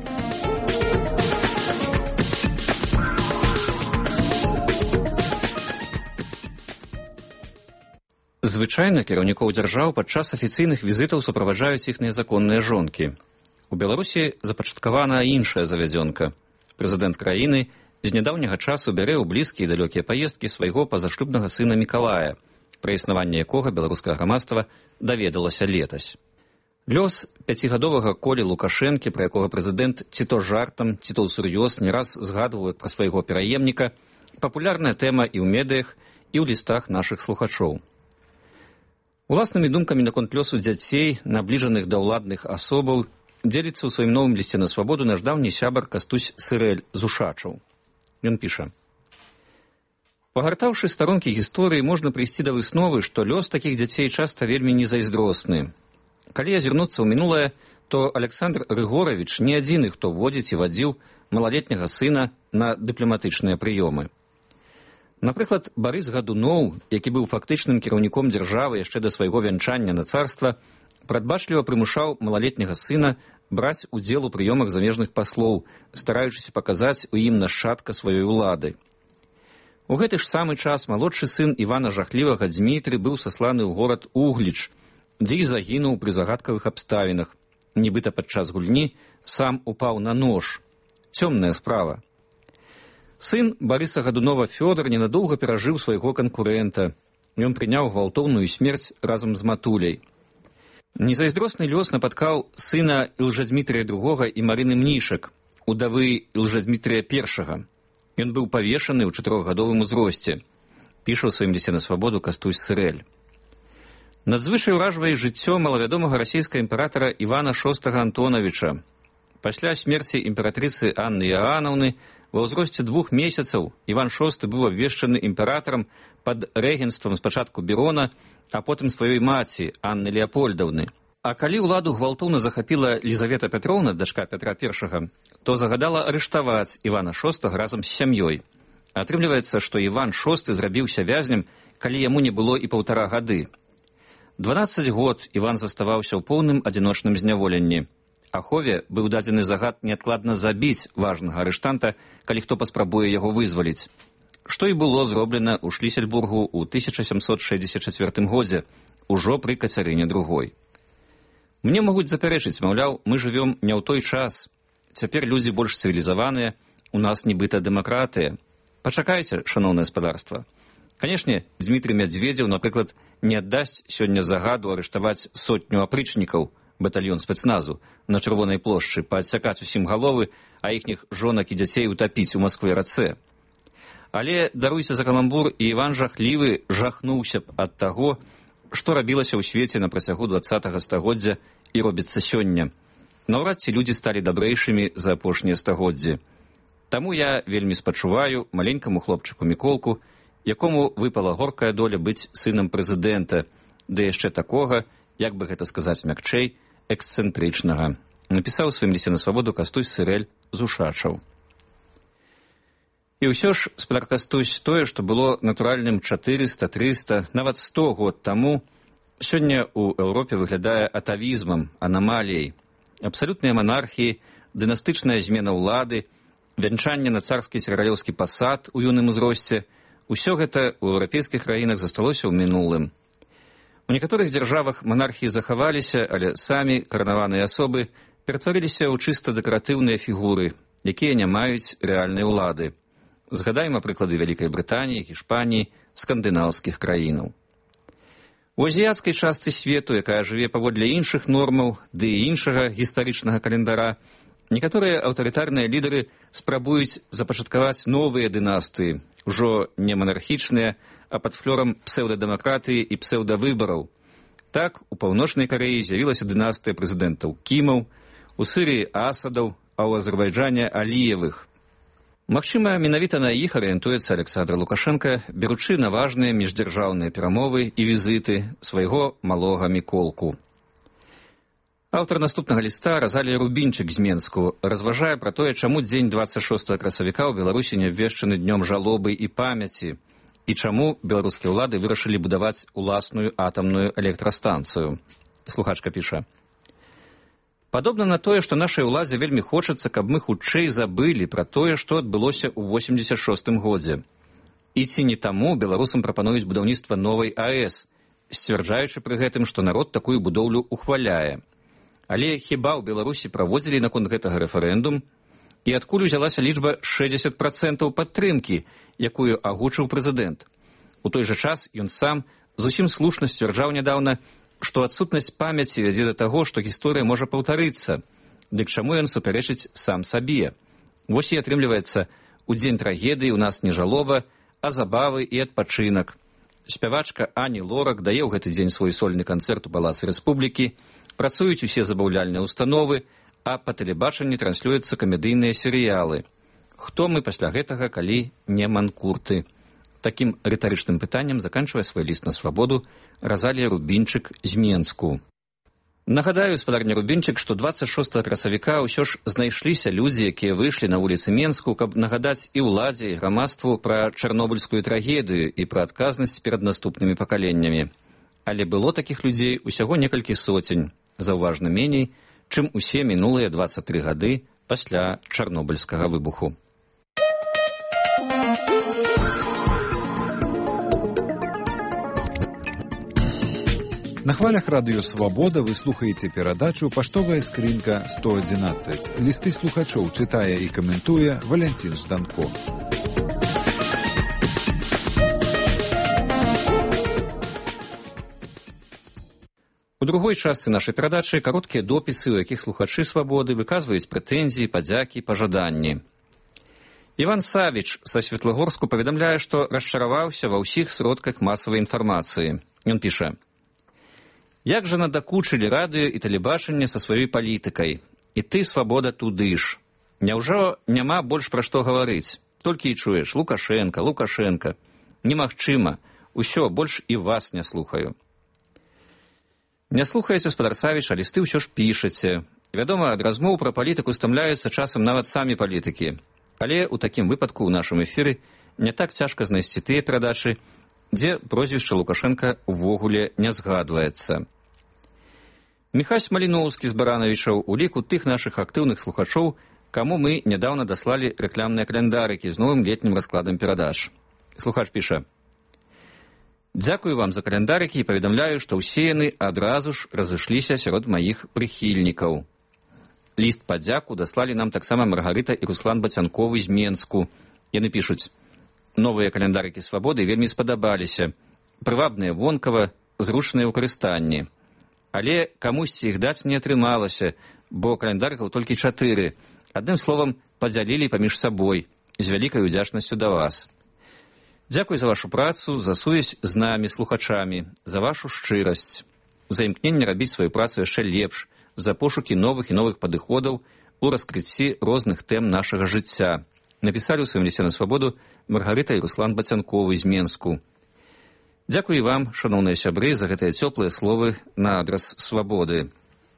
Звычайна кіраўнікоў дзяржаў падчас афіцыйных візітаў суправаджаюць іхныя законныя жонкі. У Беларусі запачаткавана іншая завядзёнка. Прэзідэнт краіны з нядаўняга часу бярэ ў блізкія і далёкія паездкі свайго пазашлюбнага сына Мікалая, пра існаванне якога беларускае грамадства даведалася летась. Лёс пяцігадовага Колі Лукашэнкі, пра якога прэзідэнт ці то жартам, ці то ўсур'ёз не раз згадваў пра свайго пераемніка, папулярная тэма і ў медыях, і ў лістах нашых слухачоў. Уласнымі думкамі наконт лёсу дзяцей, набліжаных да ўладных асобаў, дзеліцца ў сваім новым лісце на свабоду наш даўні сябар Кастусь Сырэль з Ушачаў. Ён піша: «Пагартаўшы старонкі гісторыі, можна прыйсці да высновы, што лёс такіх дзяцей часта вельмі незайздросны. Калі азірнуцца ў мінулае, то Александр Рыгоравіч не адзіны, хто водзіць і вадзіў малалетняга сына на дыпламатычныя прыёмы. Напрыклад, Барыс Гадуноў, які быў фактычным кіраўніком дзяржавы яшчэ да свайго вянчання на царства, прадбачліва прымушаў малалетняга сына браць удзел у прыёмах замежных паслоў, стараючыся паказаць у ім нашчадка сваёй улады. У гэты ж самы час малодшы сын Івана Жахлівага Дзмітры быў сасланы ў горад Угліч, дзе і загінуў пры загадкавых абставінах. Нібыта падчас гульні сам упаў на нож. Цёмная справа. Сын Барыса Гадунова Фёдор ненадоўга перажыў свайго канкурэнта. Ён прыняў гвалтоўную смерць разам з матуляй. Незайздросны лёс напаткаў сына Ілжадмітрыя другога і Марыны Мнішак, удавы Ілжадмітрыя першага. Ён быў павешаны ў чатырохгадовым узросце. Піша ў сваім лісце на свабоду Кастусь Сырэль. Надзвычай уражвае жыццё малавядомага расійскага імператара Івана шостага Антонавіча. Пасля смерці імператрыцы Анны Іаанаўны ва ўзросце двух месяцаў Іван шосты быў абвешчаны імператарам пад рэгенствам спачатку Берона, а потым сваёй маці Анны Леапольдаўны. А калі ўладу гвалтоўна захапіла Лізавета Пятроўна, дачка Пятра першага, то загадала арыштаваць Івана шостага разам з сям'ёй. Атрымліваецца, што Іван шосты зрабіўся вязнем, калі яму не было і паўтара гады. дванаццаць год Іван заставаўся ў поўным адзіночным зняволенні. Ахове быў дадзены загад неадкладна забіць важнага арыштанта, калі хто паспрабуе яго вызваліць. Што і было зроблена ў Шлісельбургу ў тысяча сямсот шэсцьдзесят чацвёртым годзе, ужо пры Кацярыне другой. Мне могуць запярэчыць, маўляў, мы жывём не ў той час. Цяпер людзі больш цывілізаваныя, у нас нібыта дэмакратыя. Пачакайце, шаноўнае спадарства. Канешне, Дзмітрый Мядзведзеў, напрыклад, не аддасць сёння загаду арыштаваць сотню апрычнікаў, батальён спецназу, на Чырвонай плошчы, паадсякаць усім галовы, а іхніх жонак і дзяцей утапіць у Маскве-рацэ. Але, даруйся за каламбур, і Іван Жахлівы жахнуўся б ад таго, што рабілася ў свеце на працягу дваццатага стагоддзя і робіцца сёння. Наўрад ці людзі сталі дабрэйшымі за апошнія стагоддзі. Таму я вельмі спачуваю маленькаму хлопчыку Міколку, якому выпала горкая доля быць сынам прэзідэнта, да яшчэ такога, як бы гэта сказаць мякчэй, эксцэнтрычнага. Напісаў у сваім лісце на свабоду Кастусь Сырэль з Ушачаў. І ўсё ж, спадар Кастусь, тое, што было натуральным чатырыста, трыста, нават сто год таму, сёння ў Еўропе выглядае атавізмам, анамаліяй. Абсалютныя манархіі, дынастычная змена ўлады, вянчанне на царскі ці каралеўскі пасад у юным узросце, усё гэта ў еўрапейскіх краінах засталося ў мінулым. У некаторых дзяржавах манархіі захаваліся, але самі каранаваныя асобы ператварыліся ў чыста дэкаратыўныя фігуры, якія не маюць рэальнай улады. Згадаем прыклады Вялікай Брытаніі, Гішпаніі, скандынаўскіх краінаў. У азіяцкай частцы свету, якая жыве паводле іншых нормаў, ды і іншага гістарычнага календара, некаторыя аўтарытарныя лідары спрабуюць запачаткаваць новыя дынастыі, ужо не манархічныя, а пад флёрам псеўдадэмакратыі і псеўдавыбараў. Так, у Паўночнай Карэі з'явілася дынастыя прэзідэнтаў Кімаў, у Сырыі Асадаў, а ў Азербайджане Аліевых. Магчыма, менавіта на іх арыентуецца Александр Лукашенка, беручы на важныя міждзяржаўныя перамовы і візіты свайго малога Міколку. Аўтар наступнага ліста Разалія Рубінчык з Менску разважае пра тое, чаму дзень дваццаць шостага красавіка ў Беларусі не абвешчаны днём жалобы і памяці, і чаму беларускія ўлады вырашылі будаваць уласную атамную электрастанцыю. Слухачка піша: «Падобна на тое, што нашай уладзе вельмі хочацца, каб мы хутчэй забылі пра тое, што адбылося ў восемьдесят шостым годзе. І ці не таму беларусам прапануюць будаўніцтва новай АЭС, сцвярджаючы пры гэтым, што народ такую будоўлю ухваляе. Але хіба ў Беларусі праводзілі наконт гэтага рэферэндум? І адкуль узялася лічба шэсцьдзесят працэнтаў падтрымкі, якую агучыў прэзідэнт. У той жа час ён сам зусім слушна сцвярджаў нядаўна, што адсутнасць памяці вядзе да таго, што гісторыя можа паўтарыцца. Дык чаму ён супярэчыць сам сабе? Вось і атрымліваецца, у дзень трагедыі ў нас не жалоба, а забавы і адпачынак. Спявачка Ані Лорак дае ў гэты дзень свой сольны канцэрт у Палацы Рэспублікі, працуюць усе забаўляльныя установы, а па тэлебачанні транслююцца камедыйныя серыялы. Хто мы пасля гэтага, калі не манкурты? Такім рытарычным пытаннем заканчвае свой ліст на свабоду Разалія Рубінчык з Менску. Нагадаю, спадарня Рубінчык, што дваццаць шостага красавіка ўсё ж знайшліся людзі, якія выйшлі на вуліцы Менску, каб нагадаць і ўладзе, і грамадству пра чарнобыльскую трагедыю і пра адказнасць перад наступнымі пакаленнямі. Але было такіх людзей усяго некалькі соцень, заўважна меней, чым усе мінулыя дваццаць тры гады пасля чарнобыльскага выбуху. На хвалях радыё «Свабода» вы слухаеце перадачу «Паштовая скрынка сто адзінаццаць». Лісты слухачоў чытае і каментуе Валянцін Жданко. У другой частцы нашай перадачы кароткія допісы, у якіх слухачы «Свабоды» выказваюць прэтэнзіі, падзякі, пажаданні. Іван Савіч са Светлагорску паведамляе, што расчараваўся ва ўсіх сродках масавай інфармацыі. Ён піша: «Як жа надакучылі радыё і тэлебачанне са сваёй палітыкай. І ты, Свабода, туды ж. Няўжо няма больш пра што гаварыць? Толькі і чуеш: Лукашенка, Лукашенка. Немагчыма. Усё, больш і вас не слухаю». Не слухаеце, спадар Савіч, а лісты ўсё ж пішаце. Вядома, ад размоў пра палітыку стамляюцца часам нават самі палітыкі. Але ў такім выпадку ў нашым эфіры не так цяжка знайсці тыя перадачы, дзе прозвішча Лукашенка увогуле не згадваецца. Міхась Маліноўскі з Баранавічаў у ліку тых нашых актыўных слухачоў, каму мы нядаўна даслалі рэкламныя календарыкі з новым летнім раскладам перадач. Слухач піша: «Дзякую вам за календарыкі і паведамляю, што ўсе яны адразу ж разышліся сярод маіх прыхільнікаў. Ліст падзяку даслалі нам таксама Маргарыта і Руслан Бацянковы з Менску. Яны пішуць: новыя календарыкі «Свабоды» вельмі спадабаліся. Прывабныя вонкава, зручныя ў карыстанні. Але камусьці іх даць не атрымалася, бо календарыкаў толькі чатыры. Адным словам, падзялілі паміж сабой. З вялікай удзячнасцю да вас. Дзякуй за вашу працу, за сувязь з намі, слухачамі, за вашу шчырасць, за імкненне рабіць сваю працу яшчэ лепш, за пошукі новых і новых падыходаў у раскрыцці розных тэм нашага жыцця. Напісалі ў сваім лісце на свабоду Маргарыта і Руслан Бацянковы з Менску. Дзякуй вам, шаноўныя сябры, за гэтыя цёплыя словы на адрас свабоды».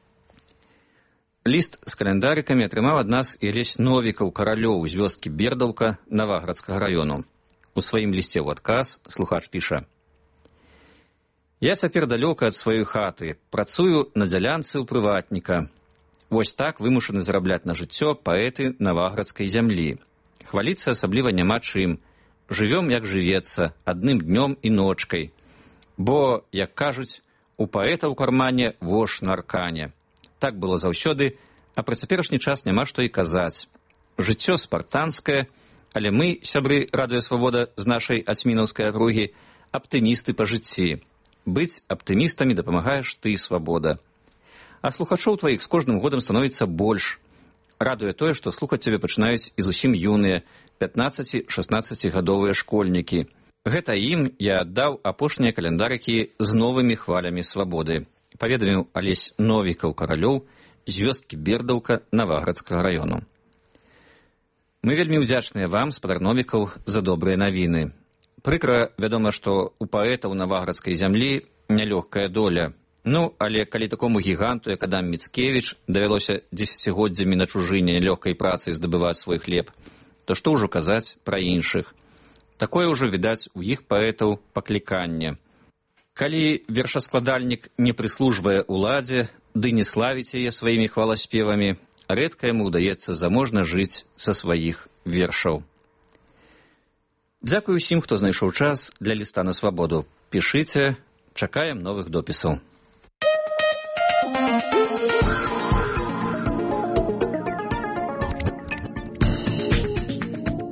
Ліст з календарыкамі атрымаў ад нас і Алесь Новікаў Каралёў з вёскі Бердаўка Наваградскага раёну. У сваім лісце ў адказ слухач піша: «Я цяпер далёка ад сваёй хаты, працую на дзялянцы ў прыватніка. Вось так вымушаны зарабляць на жыццё паэты наваградскай зямлі. Хваліцца асабліва няма чым. Жывём, як жывецца, адным днём і ночкай. Бо, як кажуць, у паэта ў кармане вош на аркане. Так было заўсёды, а пра цяперашні час няма што і казаць. Жыццё спартанскае, але мы, сябры радыё «Свабода» з нашай ацьмінаўскай акругі, аптымісты па жыцці. Быць аптымістамі дапамагаеш ты, Свабода. А слухачоў тваіх з кожным годам становіцца больш. Радуе тое, што слухаць цябе пачынаюць і зусім юныя, пятнаццаці-шаснаццацігадовыя школьнікі. Гэта ім я аддаў апошнія календарыкі з новымі хвалямі свабоды», паведаміў Алесь Новікаў Каралёў з вёскі Бердаўка Наваградскага раёну. Мы вельмі ўдзячныя вам, спадар Новікаў, за добрыя навіны. Прыкра, вядома, што у паэтаў наваградскай зямлі нялёгкая доля. Ну, але калі такому гіганту, як Адам Міцкевіч, давялося дзесяцігоддзямі на чужыне нялёгкай працай здабываць свой хлеб, то што ўжо казаць пра іншых? Такое ўжо відаць у іх паэтаў пакліканне. Калі вершаскладальнік не прыслужвае ўладзе, ды не славіць яе сваімі хваласпевамі, рэдка яму ўдаецца заможна жыць са сваіх вершаў. Дзякуй усім, хто знайшоў час для ліста на свабоду. Пішыце, чакаем новых допісаў.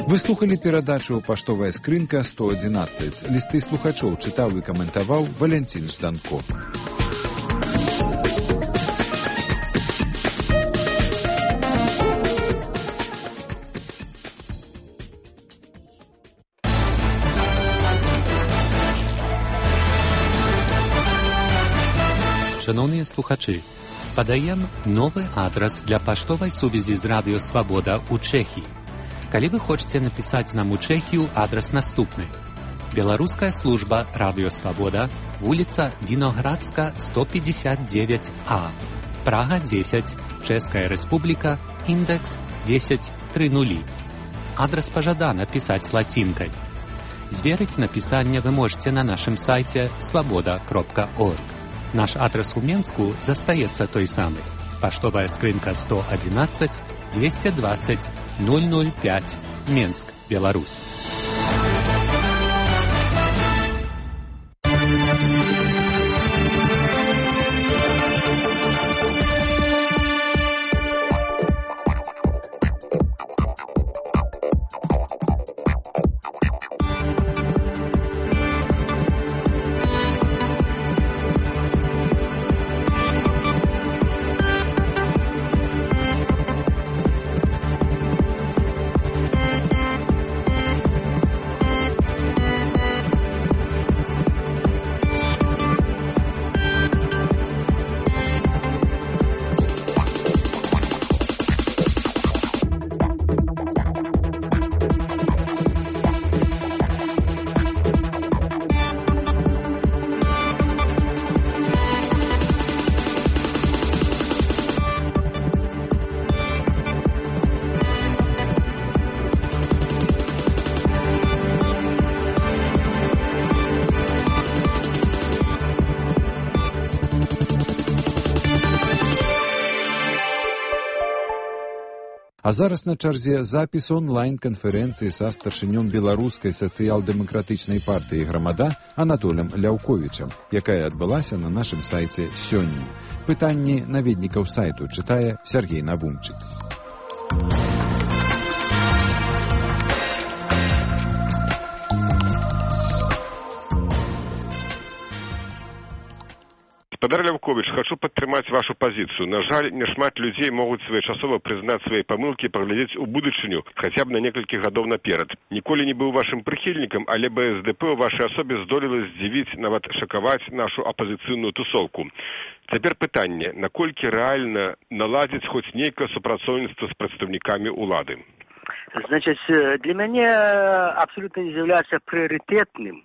Вы слухали перадачу «Паштовая скрынка сто одиннадцать». Листы слухачоў чытаў і каментаваў Валянцін Жданко. Шановні слухачі, подаємо новий адрес для поштової сувязі з Радіо Свобода у Чехії. Коли ви хочете написати нам у Чехію, адрес наступний. Белорусская служба Радио Свобода, улица Виноградска, сто пятьдесят девять А, Прага десять, Чешская Республика, индекс десять тридцать. Адрес пожадано писать с латинкой. Зверить написание вы можете на нашем сайте свобода точка орг. Наш адрес у Менску застаецца той самый. Поштовая скрынка сто одиннадцать двести двадцать ноль ноль пять, Менск, Беларусь. А зараз на чарзе запіс онлайн-канферэнцыі са старшынём беларускай сацыял-дэмакратычнай партыі «Грамада» Анатолем Ляўковічам, якая адбылася на нашым сайце сёння. Пытанні наведнікаў сайту чытае Сергей Навумчык. Спадар Ляўковіч, хочу падтрымаць вашу пазіцыю. На жаль, няшмат людзей могуць своечасова прызнаць свае памылкі і паглядзець у будучыню, хаця б на некалькі гадоў наперад. Ніколі не быў вашым прыхільнікам, але бэ эс дэ пэ ў вашай асобе здолела здзівіць, нават шакаваць нашу апазіцыйную тусоўку. Цяпер пытанне, наколькі рэальна наладзіць хоць нейкае супрацоўніцтва з прадстаўнікамі ўлады? Значит, для мяне абсолютно не з'яўляецца прыярытэтным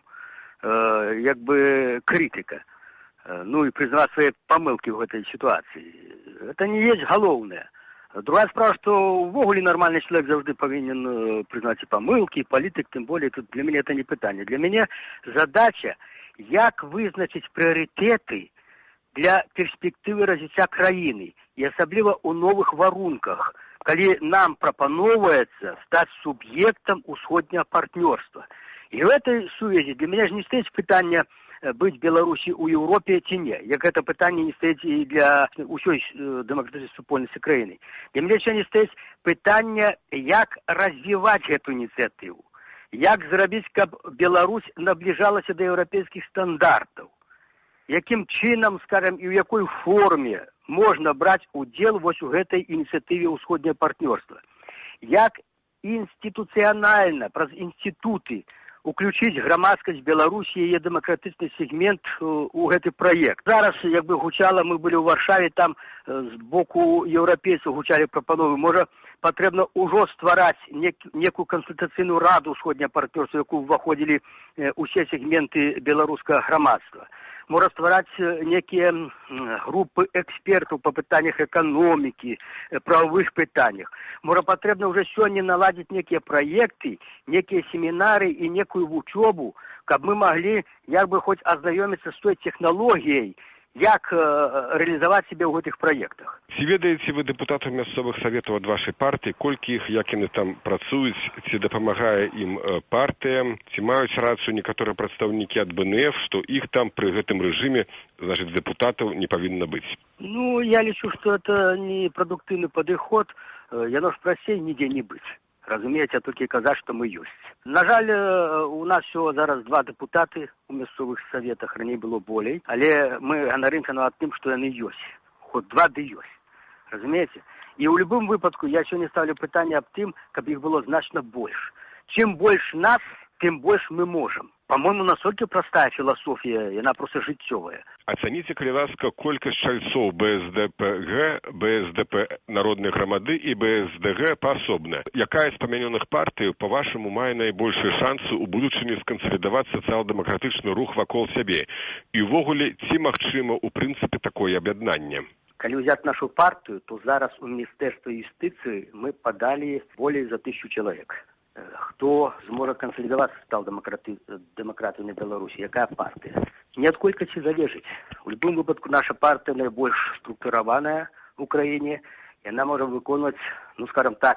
э, як бы крытыка. Ну и признавать свои помылки в этой ситуации. Это не есть головное. Другая справа, что в огуле нормальный человек завжди повинен признать и помылки, и политик, тем более, тут для меня это не питание. Для меня задача, як вызначить приоритеты для перспективы развития краины, и особливо у новых варунках, когда нам пропоновывается стать субъектом усходнего партнерства. И в этой связи для меня же не стоит питание быць Беларусі ў Еўропе ці не, як гэта пытанне не стаіць і для ўсёй дэмакратычнай супольнасці краіны. Для мяне сёння стаіць пытанне, як развіваць гэту ініцыятыву, як зрабіць, каб Беларусь набліжалася да еўрапейскіх стандартаў, якім чынам, скажем, і ў якой форме можна браць удзел вось у гэтай ініцыятыве ўсходняе партнёрства, як інстытуцыянальна праз інстытуты уключить громадскость Беларуси и ее демократичный сегмент у гэты проект. Зараз, як бы гучала, мы были в Варшаве, там з боку европейцев гучали пропановы. Може, потрібно уже створать нек, некую консультаційну раду усходнього партнерства, в яку входили усі сегменты белорусского громадства. Можно створать некие группы экспертов по питаниях экономики, правовых питаниях. Можно потребно уже сегодня наладить некие проекты, некие семинары и некую учебу, как мы могли, як бы хоть ознакомиться с той технологией, як э, реализовать себя в этих проектах. Ці ведаеце вы дэпутатаў мясцовых саветаў ад вашай партыі, колькі іх, як яны там працуюць, ці дапамагае ім партыя, ці маюць рацыю некаторыя прадстаўнікі ад бэ эн эф, што іх там пры гэтым рэжыме, значит, дэпутатаў не павінна быць? Ну, я лічу, што это не прадуктыўны падыход, яно ж прасцей нідзе не быць. разумееце, толькі казаць, што мы ёсць. На жаль, у нас всё зараз два дэпутаты у мясцовых саветах, раней было болей, але мы ганарымся нават тым, што яны ёсць. Хоць два ды ёсць. Разумееце? І ў любым выпадку я сёння ставлю пытанне аб тым, каб іх было значна больш. Чым больш нас, тым больш мы можам. По-моему, настолькі простая філасофія, яна просто жыццёвая. Ацаніце, калі ласка, колькасць чальцоў бэ эс дэ пэ гэ, бэ эс дэ пэ народнай грамады і бэ эс дэ гэ паасобна. Якая з памянёных партый, па-вашаму, мае найбольшыя шансы ў будучыні скансалідаваць сацыял-дэмакратычны рух вакол сябе? І ўвогуле, ці магчыма ў прынцыпе такое аб'яднанне? Калі ўзяць нашу партыю, то зараз у Міністэрстве юстыцыі мы падалі болей за тысячу чалавек. Хто зможа кансалідавацца стал дэмакратыяй на Беларусі? Якая партыя? Не ад колькасці залежыць. У любым выпадку наша партыя найбольш структураваная ў краіне. Яна можа выконваць, ну скажем так,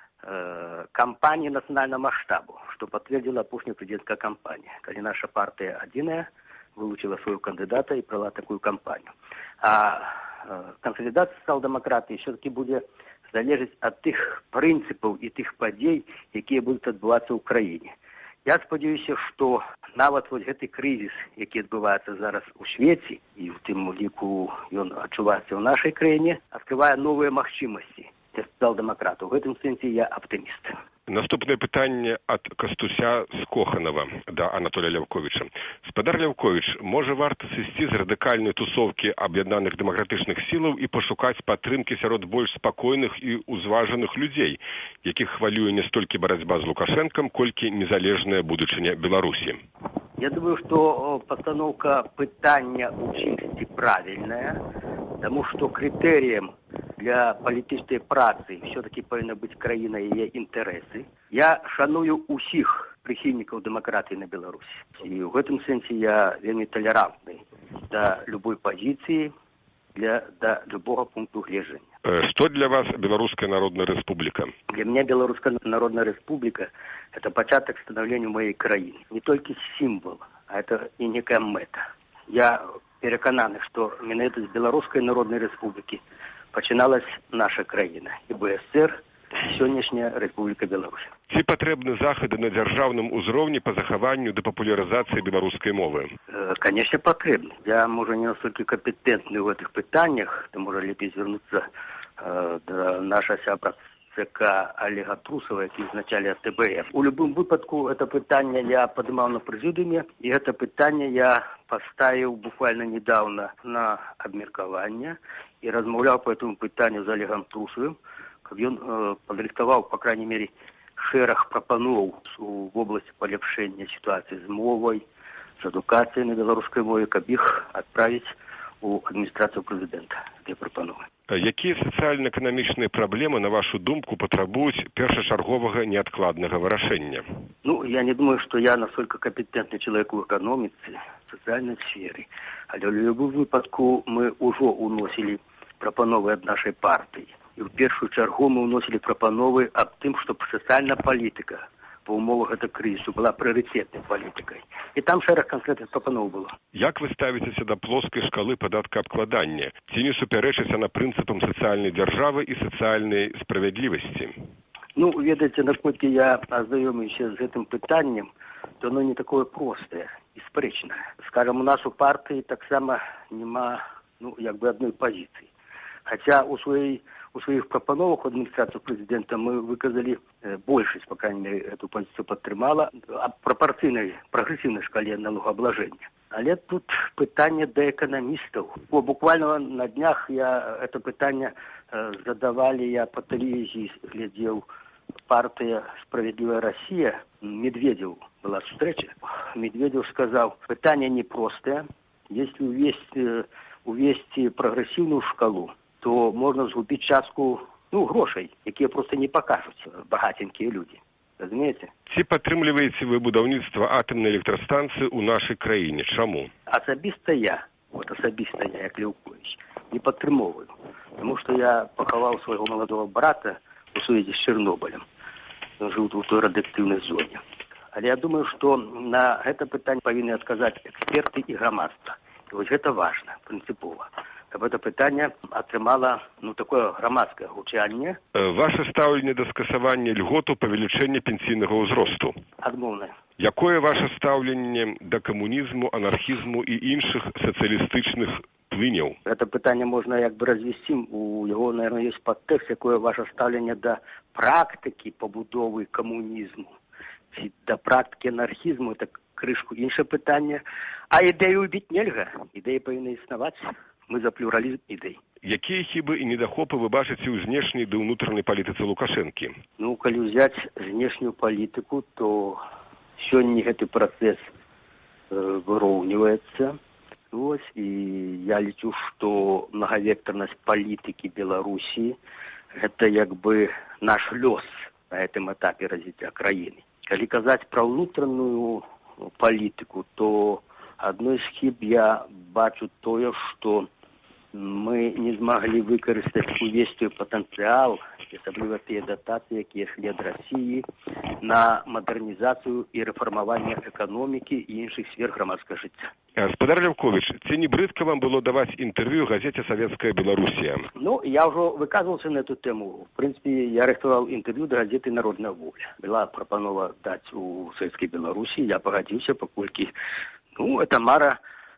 э, кампаніі нацыянальнага маштабу, што пацвердзіла апошняя прэзідэнцкая кампанія, калі наша партыя адзіная вылучила свайго кандыдата і правяла такую кампанію. А э, кансалідацыя стал дэмакратыі все-таки будзе залежыць ад тых прынцыпаў і тых падзей, якія будуць адбывацца ў краіне. Я спадзяюся, што нават вось гэты крызіс, які адбываецца зараз у свеце, і ў тым ліку ён адчуваецца ў нашай краіне, адкрывае новыя магчымасці для сацыял-дэмакратаў. У гэтым сэнсе я аптыміст. Наступнае пытанне ад Кастуся з Коханова да Анатолія Ляўковіча. Спадар Ляўковіч, можа варта сысці з радыкальнай тусоўкі аб'яднаных дэмакратычных сілаў і пашукаць падтрымкі сярод больш спакойных і ўзважаных людзей, якіх хвалюе не столькі барацьба з Лукашэнкам, колькі незалежная будучыня Беларусі? Я думаю, што пастаноўка пытання ў чымсьці правільная, таму што крытэрыем для палітычнай працы все-таки павінна быць краіна і яе інтарэсы. Я шаную ўсіх прыхільнікаў дэмакратыі на Беларусі. І ў гэтым сэнсе я вельмі талерантны да любой пазіцыі, для, да любого пункту гледжання. Што для вас Беларуская Народная Рэспубліка? Для меня Беларуская Народная Рэспубліка – это пачатак становлення моей краіны. Не толькі сімвол, а это і некая мэта. Я перакананы, што менавіта з Беларускай Народнай Рэспублікі пачыналась наша краіна, і бэ эс эр, сённяшняя Рэспубліка Беларусь. Ці патрэбны захады на дзяржаўным узроўні па захаванню да папулярызацыі беларускай мовы? Э, конечно, патрэбны. Я, можа, не настолькі кампетэнтны ў гэтых пытаннях, то можа лепей звярнуцца э, да наша сябра ЦК Олега Трусова, які в начале а тэ бэ эф. У любым выпадку это пытанне я падымаў на прэзідыуме, і гэта пытанне я паставіў буквально недавно на абмеркаванне і размаўляў по этому пытанню з Олегом Трусовым, каб ён э, падрыхтаваў, по крайней мере, шэраг прапаноў у вобласці палепшэння сітуацыі з мовай, з адукацыяй на беларускай мове, каб іх адправіць у адміністрацыю прэзідэнта. Гэтыя прапановы. Якія сацыяльна-эканамічныя праблемы, на вашу думку, патрабуюць першачарговага неадкладнага вырашэння? Ну, я не думаю, што я настолько компетентны чалавек у эканоміцы, сацыяльнай сферы. Але ў любым выпадку мы ўжо уносілі прапановы ад нашай партыі. І ў першую чаргу мы ўносілі прапановы аб тым, што сацыяльная палітыка па умовах гэтага крызісу была прыярытэтнай палітыкай. І там шэраг канкрэтных прапаноў было. Як вы ставіцеся да плоскай шкалы падаткаабкладання? Ці не супярэчыць яна прынцыпам сацыяльнай дзяржавы і сацыяльнай справядлівасці? Ну, ведаеце, наколькі я азнаёміўся з гэтым пытаннем, то оно не такое простае і спрэчнае. Скажам, у нас у партыі таксама няма, ну, як бы адной пазіцыі. Хаця у сваёй у своих прапановах у адміністрацыю прэзідэнта мы выказалі э, большасць, по крайней мере, эту пазіцыю падтрымала, аб прапорцыйнай прагрэсіўнай шкале налогоаблажэння. Але тут пытанне да эканамістаў. Бо буквально на днях я это пытанне э, задавалі, я по тэлевізіі глядзеў партыя «Справедливая Россия», Медведев была встреча. Медведев сказал, пытанне непростое. Если увести, увести прогрессивную шкалу, то можна згубіць частку, ну, грошай, якія просто не пакажуць багатенькія людзі. Разумееце? Ці падтрымліваеце вы будаўніцтва атамнай электрастанцыі ў нашай краіне? Чаму? Асабіста я, вот асабіста я, як Ляўковіч, не падтрымоўваю. Таму што я пахаваў свайго маладого брата у сувязі з Чэрнобылем. Ён жыў у той радыактыўнай зоне. Але я думаю, што на гэта пытанне павінны адказаць эксперты і грамадства. І вось гэта важна, прынцыпова. каб гэта пытанне атрымала ну такое грамадскае гучанне. Ваше стаўленне да скасавання льготу павелічэння пенсійнага ўзросту? Адмоўнае. Якое ваше стаўленне да камунізму, анархізму і іншых сацыялістычных плыняў? Гэта пытанне можна як бы развесці. У яго, наверное, ёсць падтэкст, якое ваше стаўленне да практыкі пабудовы камунізму. Ці да практыкі анархізму, это крышку іншае пытанне. А ідэю біць нельга. Ідэі павінны існаваць. Мы за плюралізм ідэй. Якія хібы і недахопы вы бачыце ў знешняй ды ўнутранай палітыцы Лукашэнкі? Ну, калі ўзяць знешнюю палітыку, то сёння гэты працэс э, выроўніваецца. Вось, і я лічу, што многавектарнасць палітыкі Беларусі гэта як бы наш лёс на гэтым этапе развіцця краіны. Калі казаць пра ўнутраную палітыку, то адной з хіб я бачу тое, што мы не змаглі выкарыстаць увесь той патэнцыял, асабліва тыя датацыі, якія ішлі ад Расіі, на мадэрнізацыю і рэфармаванне эканомікі і іншых сфер грамадскага жыцця. Гаспадар Леўковіч, ці не брыдка вам было даваць інтэрв'ю газеце «Савецкая Беларусія»? Ну, я ўжо выказваўся на эту тэму. В прынцыпе, я рыхтаваў інтэрв'ю да газеты «Народная воля». Была прапанова даць у Савецкай Беларусі, я пагадзіўся, паколькі, ну, это мара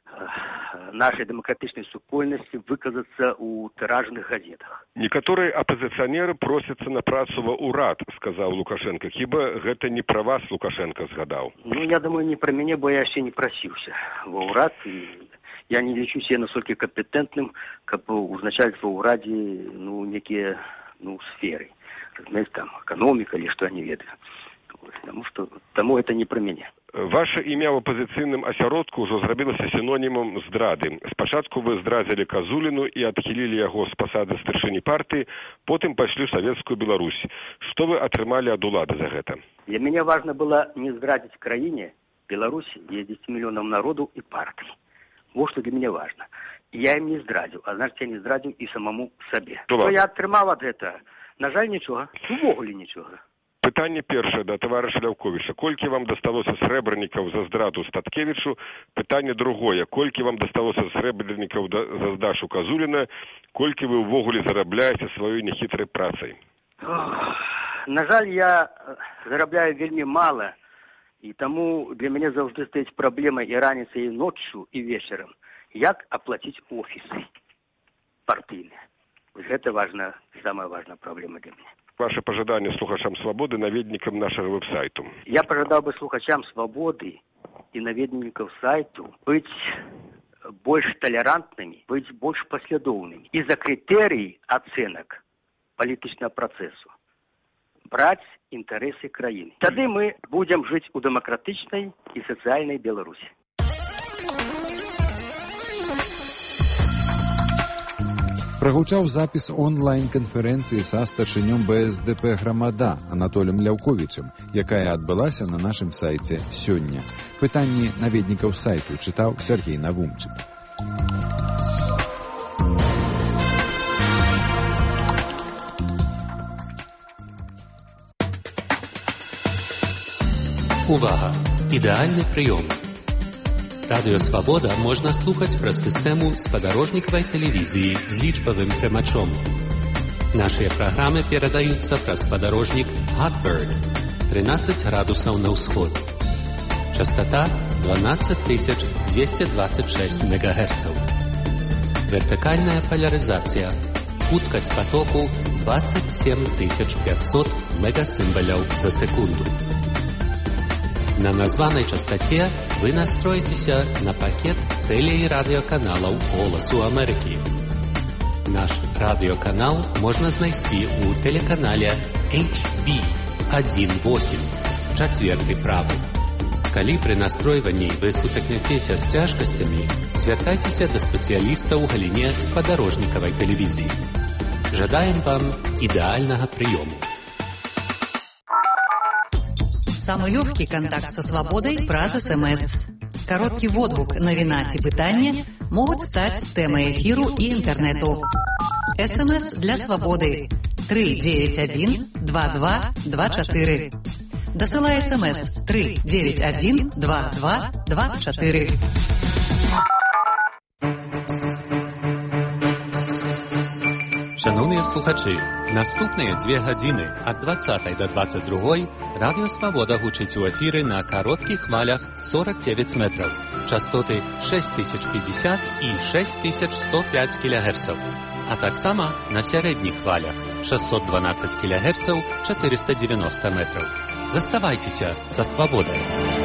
нашай дэмакратычнай супольнасці выказацца ў тыражных газетах. Некаторыя апазіцыянеры просяцца на працу ва ўрад, сказаў Лукашенко. Хіба гэта не пра вас Лукашенко згадаў? Ну, я думаю, не пра мяне, бо я яшчэ не прасіўся ва ўрад. Я не лічу себе настолькі кампетэнтным, каб узначальваць ва ўрадзе ну, некія ну, сферы. Разумець, там, эканоміка или што я не ведаю. Таму што таму это не пра мяне. Ваше імя ў апазіцыйным асяродку ўжо зрабілася сінонімам здрады. Спачатку вы здрадзілі Казуліну і адхілілі яго з пасады старшыні партыі, потым пайшлі ў Савецкую Беларусь. Што вы атрымалі ад улады за гэта? Для мяне важна было не здрадзіць краіне, Беларусі, дзесяць мільёнаў народу і партый. Вот што для мяне важна. Я ім не здрадзіў, а значит, я не здрадзіў і самому сабе. Што я атрымаў ад гэтага? На жаль, нічога. Увогуле нічога. Пытанне першае да таварыша Ляўковіча. Колькі вам дасталося срэбранікаў за здраду Статкевічу? Пытанне другое. Колькі вам дасталося срэбранікаў за здачу Казуліна? Колькі вы ўвогуле зарабляеце сваёй нехітрай працай? Ох, на жаль, я зарабляю вельмі мала, і таму для мяне заўжды стаіць праблема і раніцай, і ноччу, і вечарам. Як аплаціць офісы партыйныя? Гэта важна, самая важная праблема для мяне. Ваше пожаданне слухачам «Свободы», наведнікам нашага веб-сайту. Я пожадаў бы слухачам «Свободы» і наведнікаў сайту быць больш талерантнымі, быць больш паслядоўнымі. І за крытэрыі ацэнак палітычнага працэсу браць інтарэсы краіны. Тады мы будзем жыць у дэмакратычнай і сацыяльнай Беларусі. Прагучаў запіс онлайн-канферэнцыі са старшынём бэ эс дэ пэ «Грамада» Анатолем Ляўковічам, якая адбылася на нашым сайце сёння. Пытанні наведнікаў сайту чытаў Сергей Навумчык. Увага! Ідэальны прыём. Радыё «Свабода» можна слухаць праз сістэму спадарожнікавай тэлевізіі з лічбавым прымачом. Нашыя праграмы перадаюцца праз спадарожнік Hotbird тринадцать градусаў на ўсход. Частота дванадцать тысяч двести двадцать шесть мегагерцаў. Вертыкальная поляризація. Хуткасць потоку двадцать семь тысяч пятьсот мегасімбаляў за секунду. На названай частоце вы настроитеся на пакет теле- и радиоканалаў «Голасу Амерыкі». Наш радиоканал можна знайсці ў тэлеканале эйч би один восемь, чацверты правы. Калі пры настройванні вы сутыкняцеся з цяжкасцямі, звяртайцеся да спецыяліста ў галіне спадарожнікавай тэлевізіі. Жадаем вам ідэальнага прыёму. Самый легкий контакт со свободой праз СМС. Короткий водгук, навіна ці пытання могут стать темой эфиру и интернету. СМС для свободы три девять один два два два четыре. Досылай СМС три девять один два два два четыре. Шановні слухачі, наступні дві години від двадцятої до двадцять другої Радіо Свобода гучить у ефірі на коротких хвилях сорок дев'ять метрів, частоти шість тисяч п'ятдесят і шість тисяч сто п'ять кілогерців, а так само на середніх хвилях шістсот дванадцять кілогерців, чотириста дев'яносто метрів. Заставайтеся за свободою.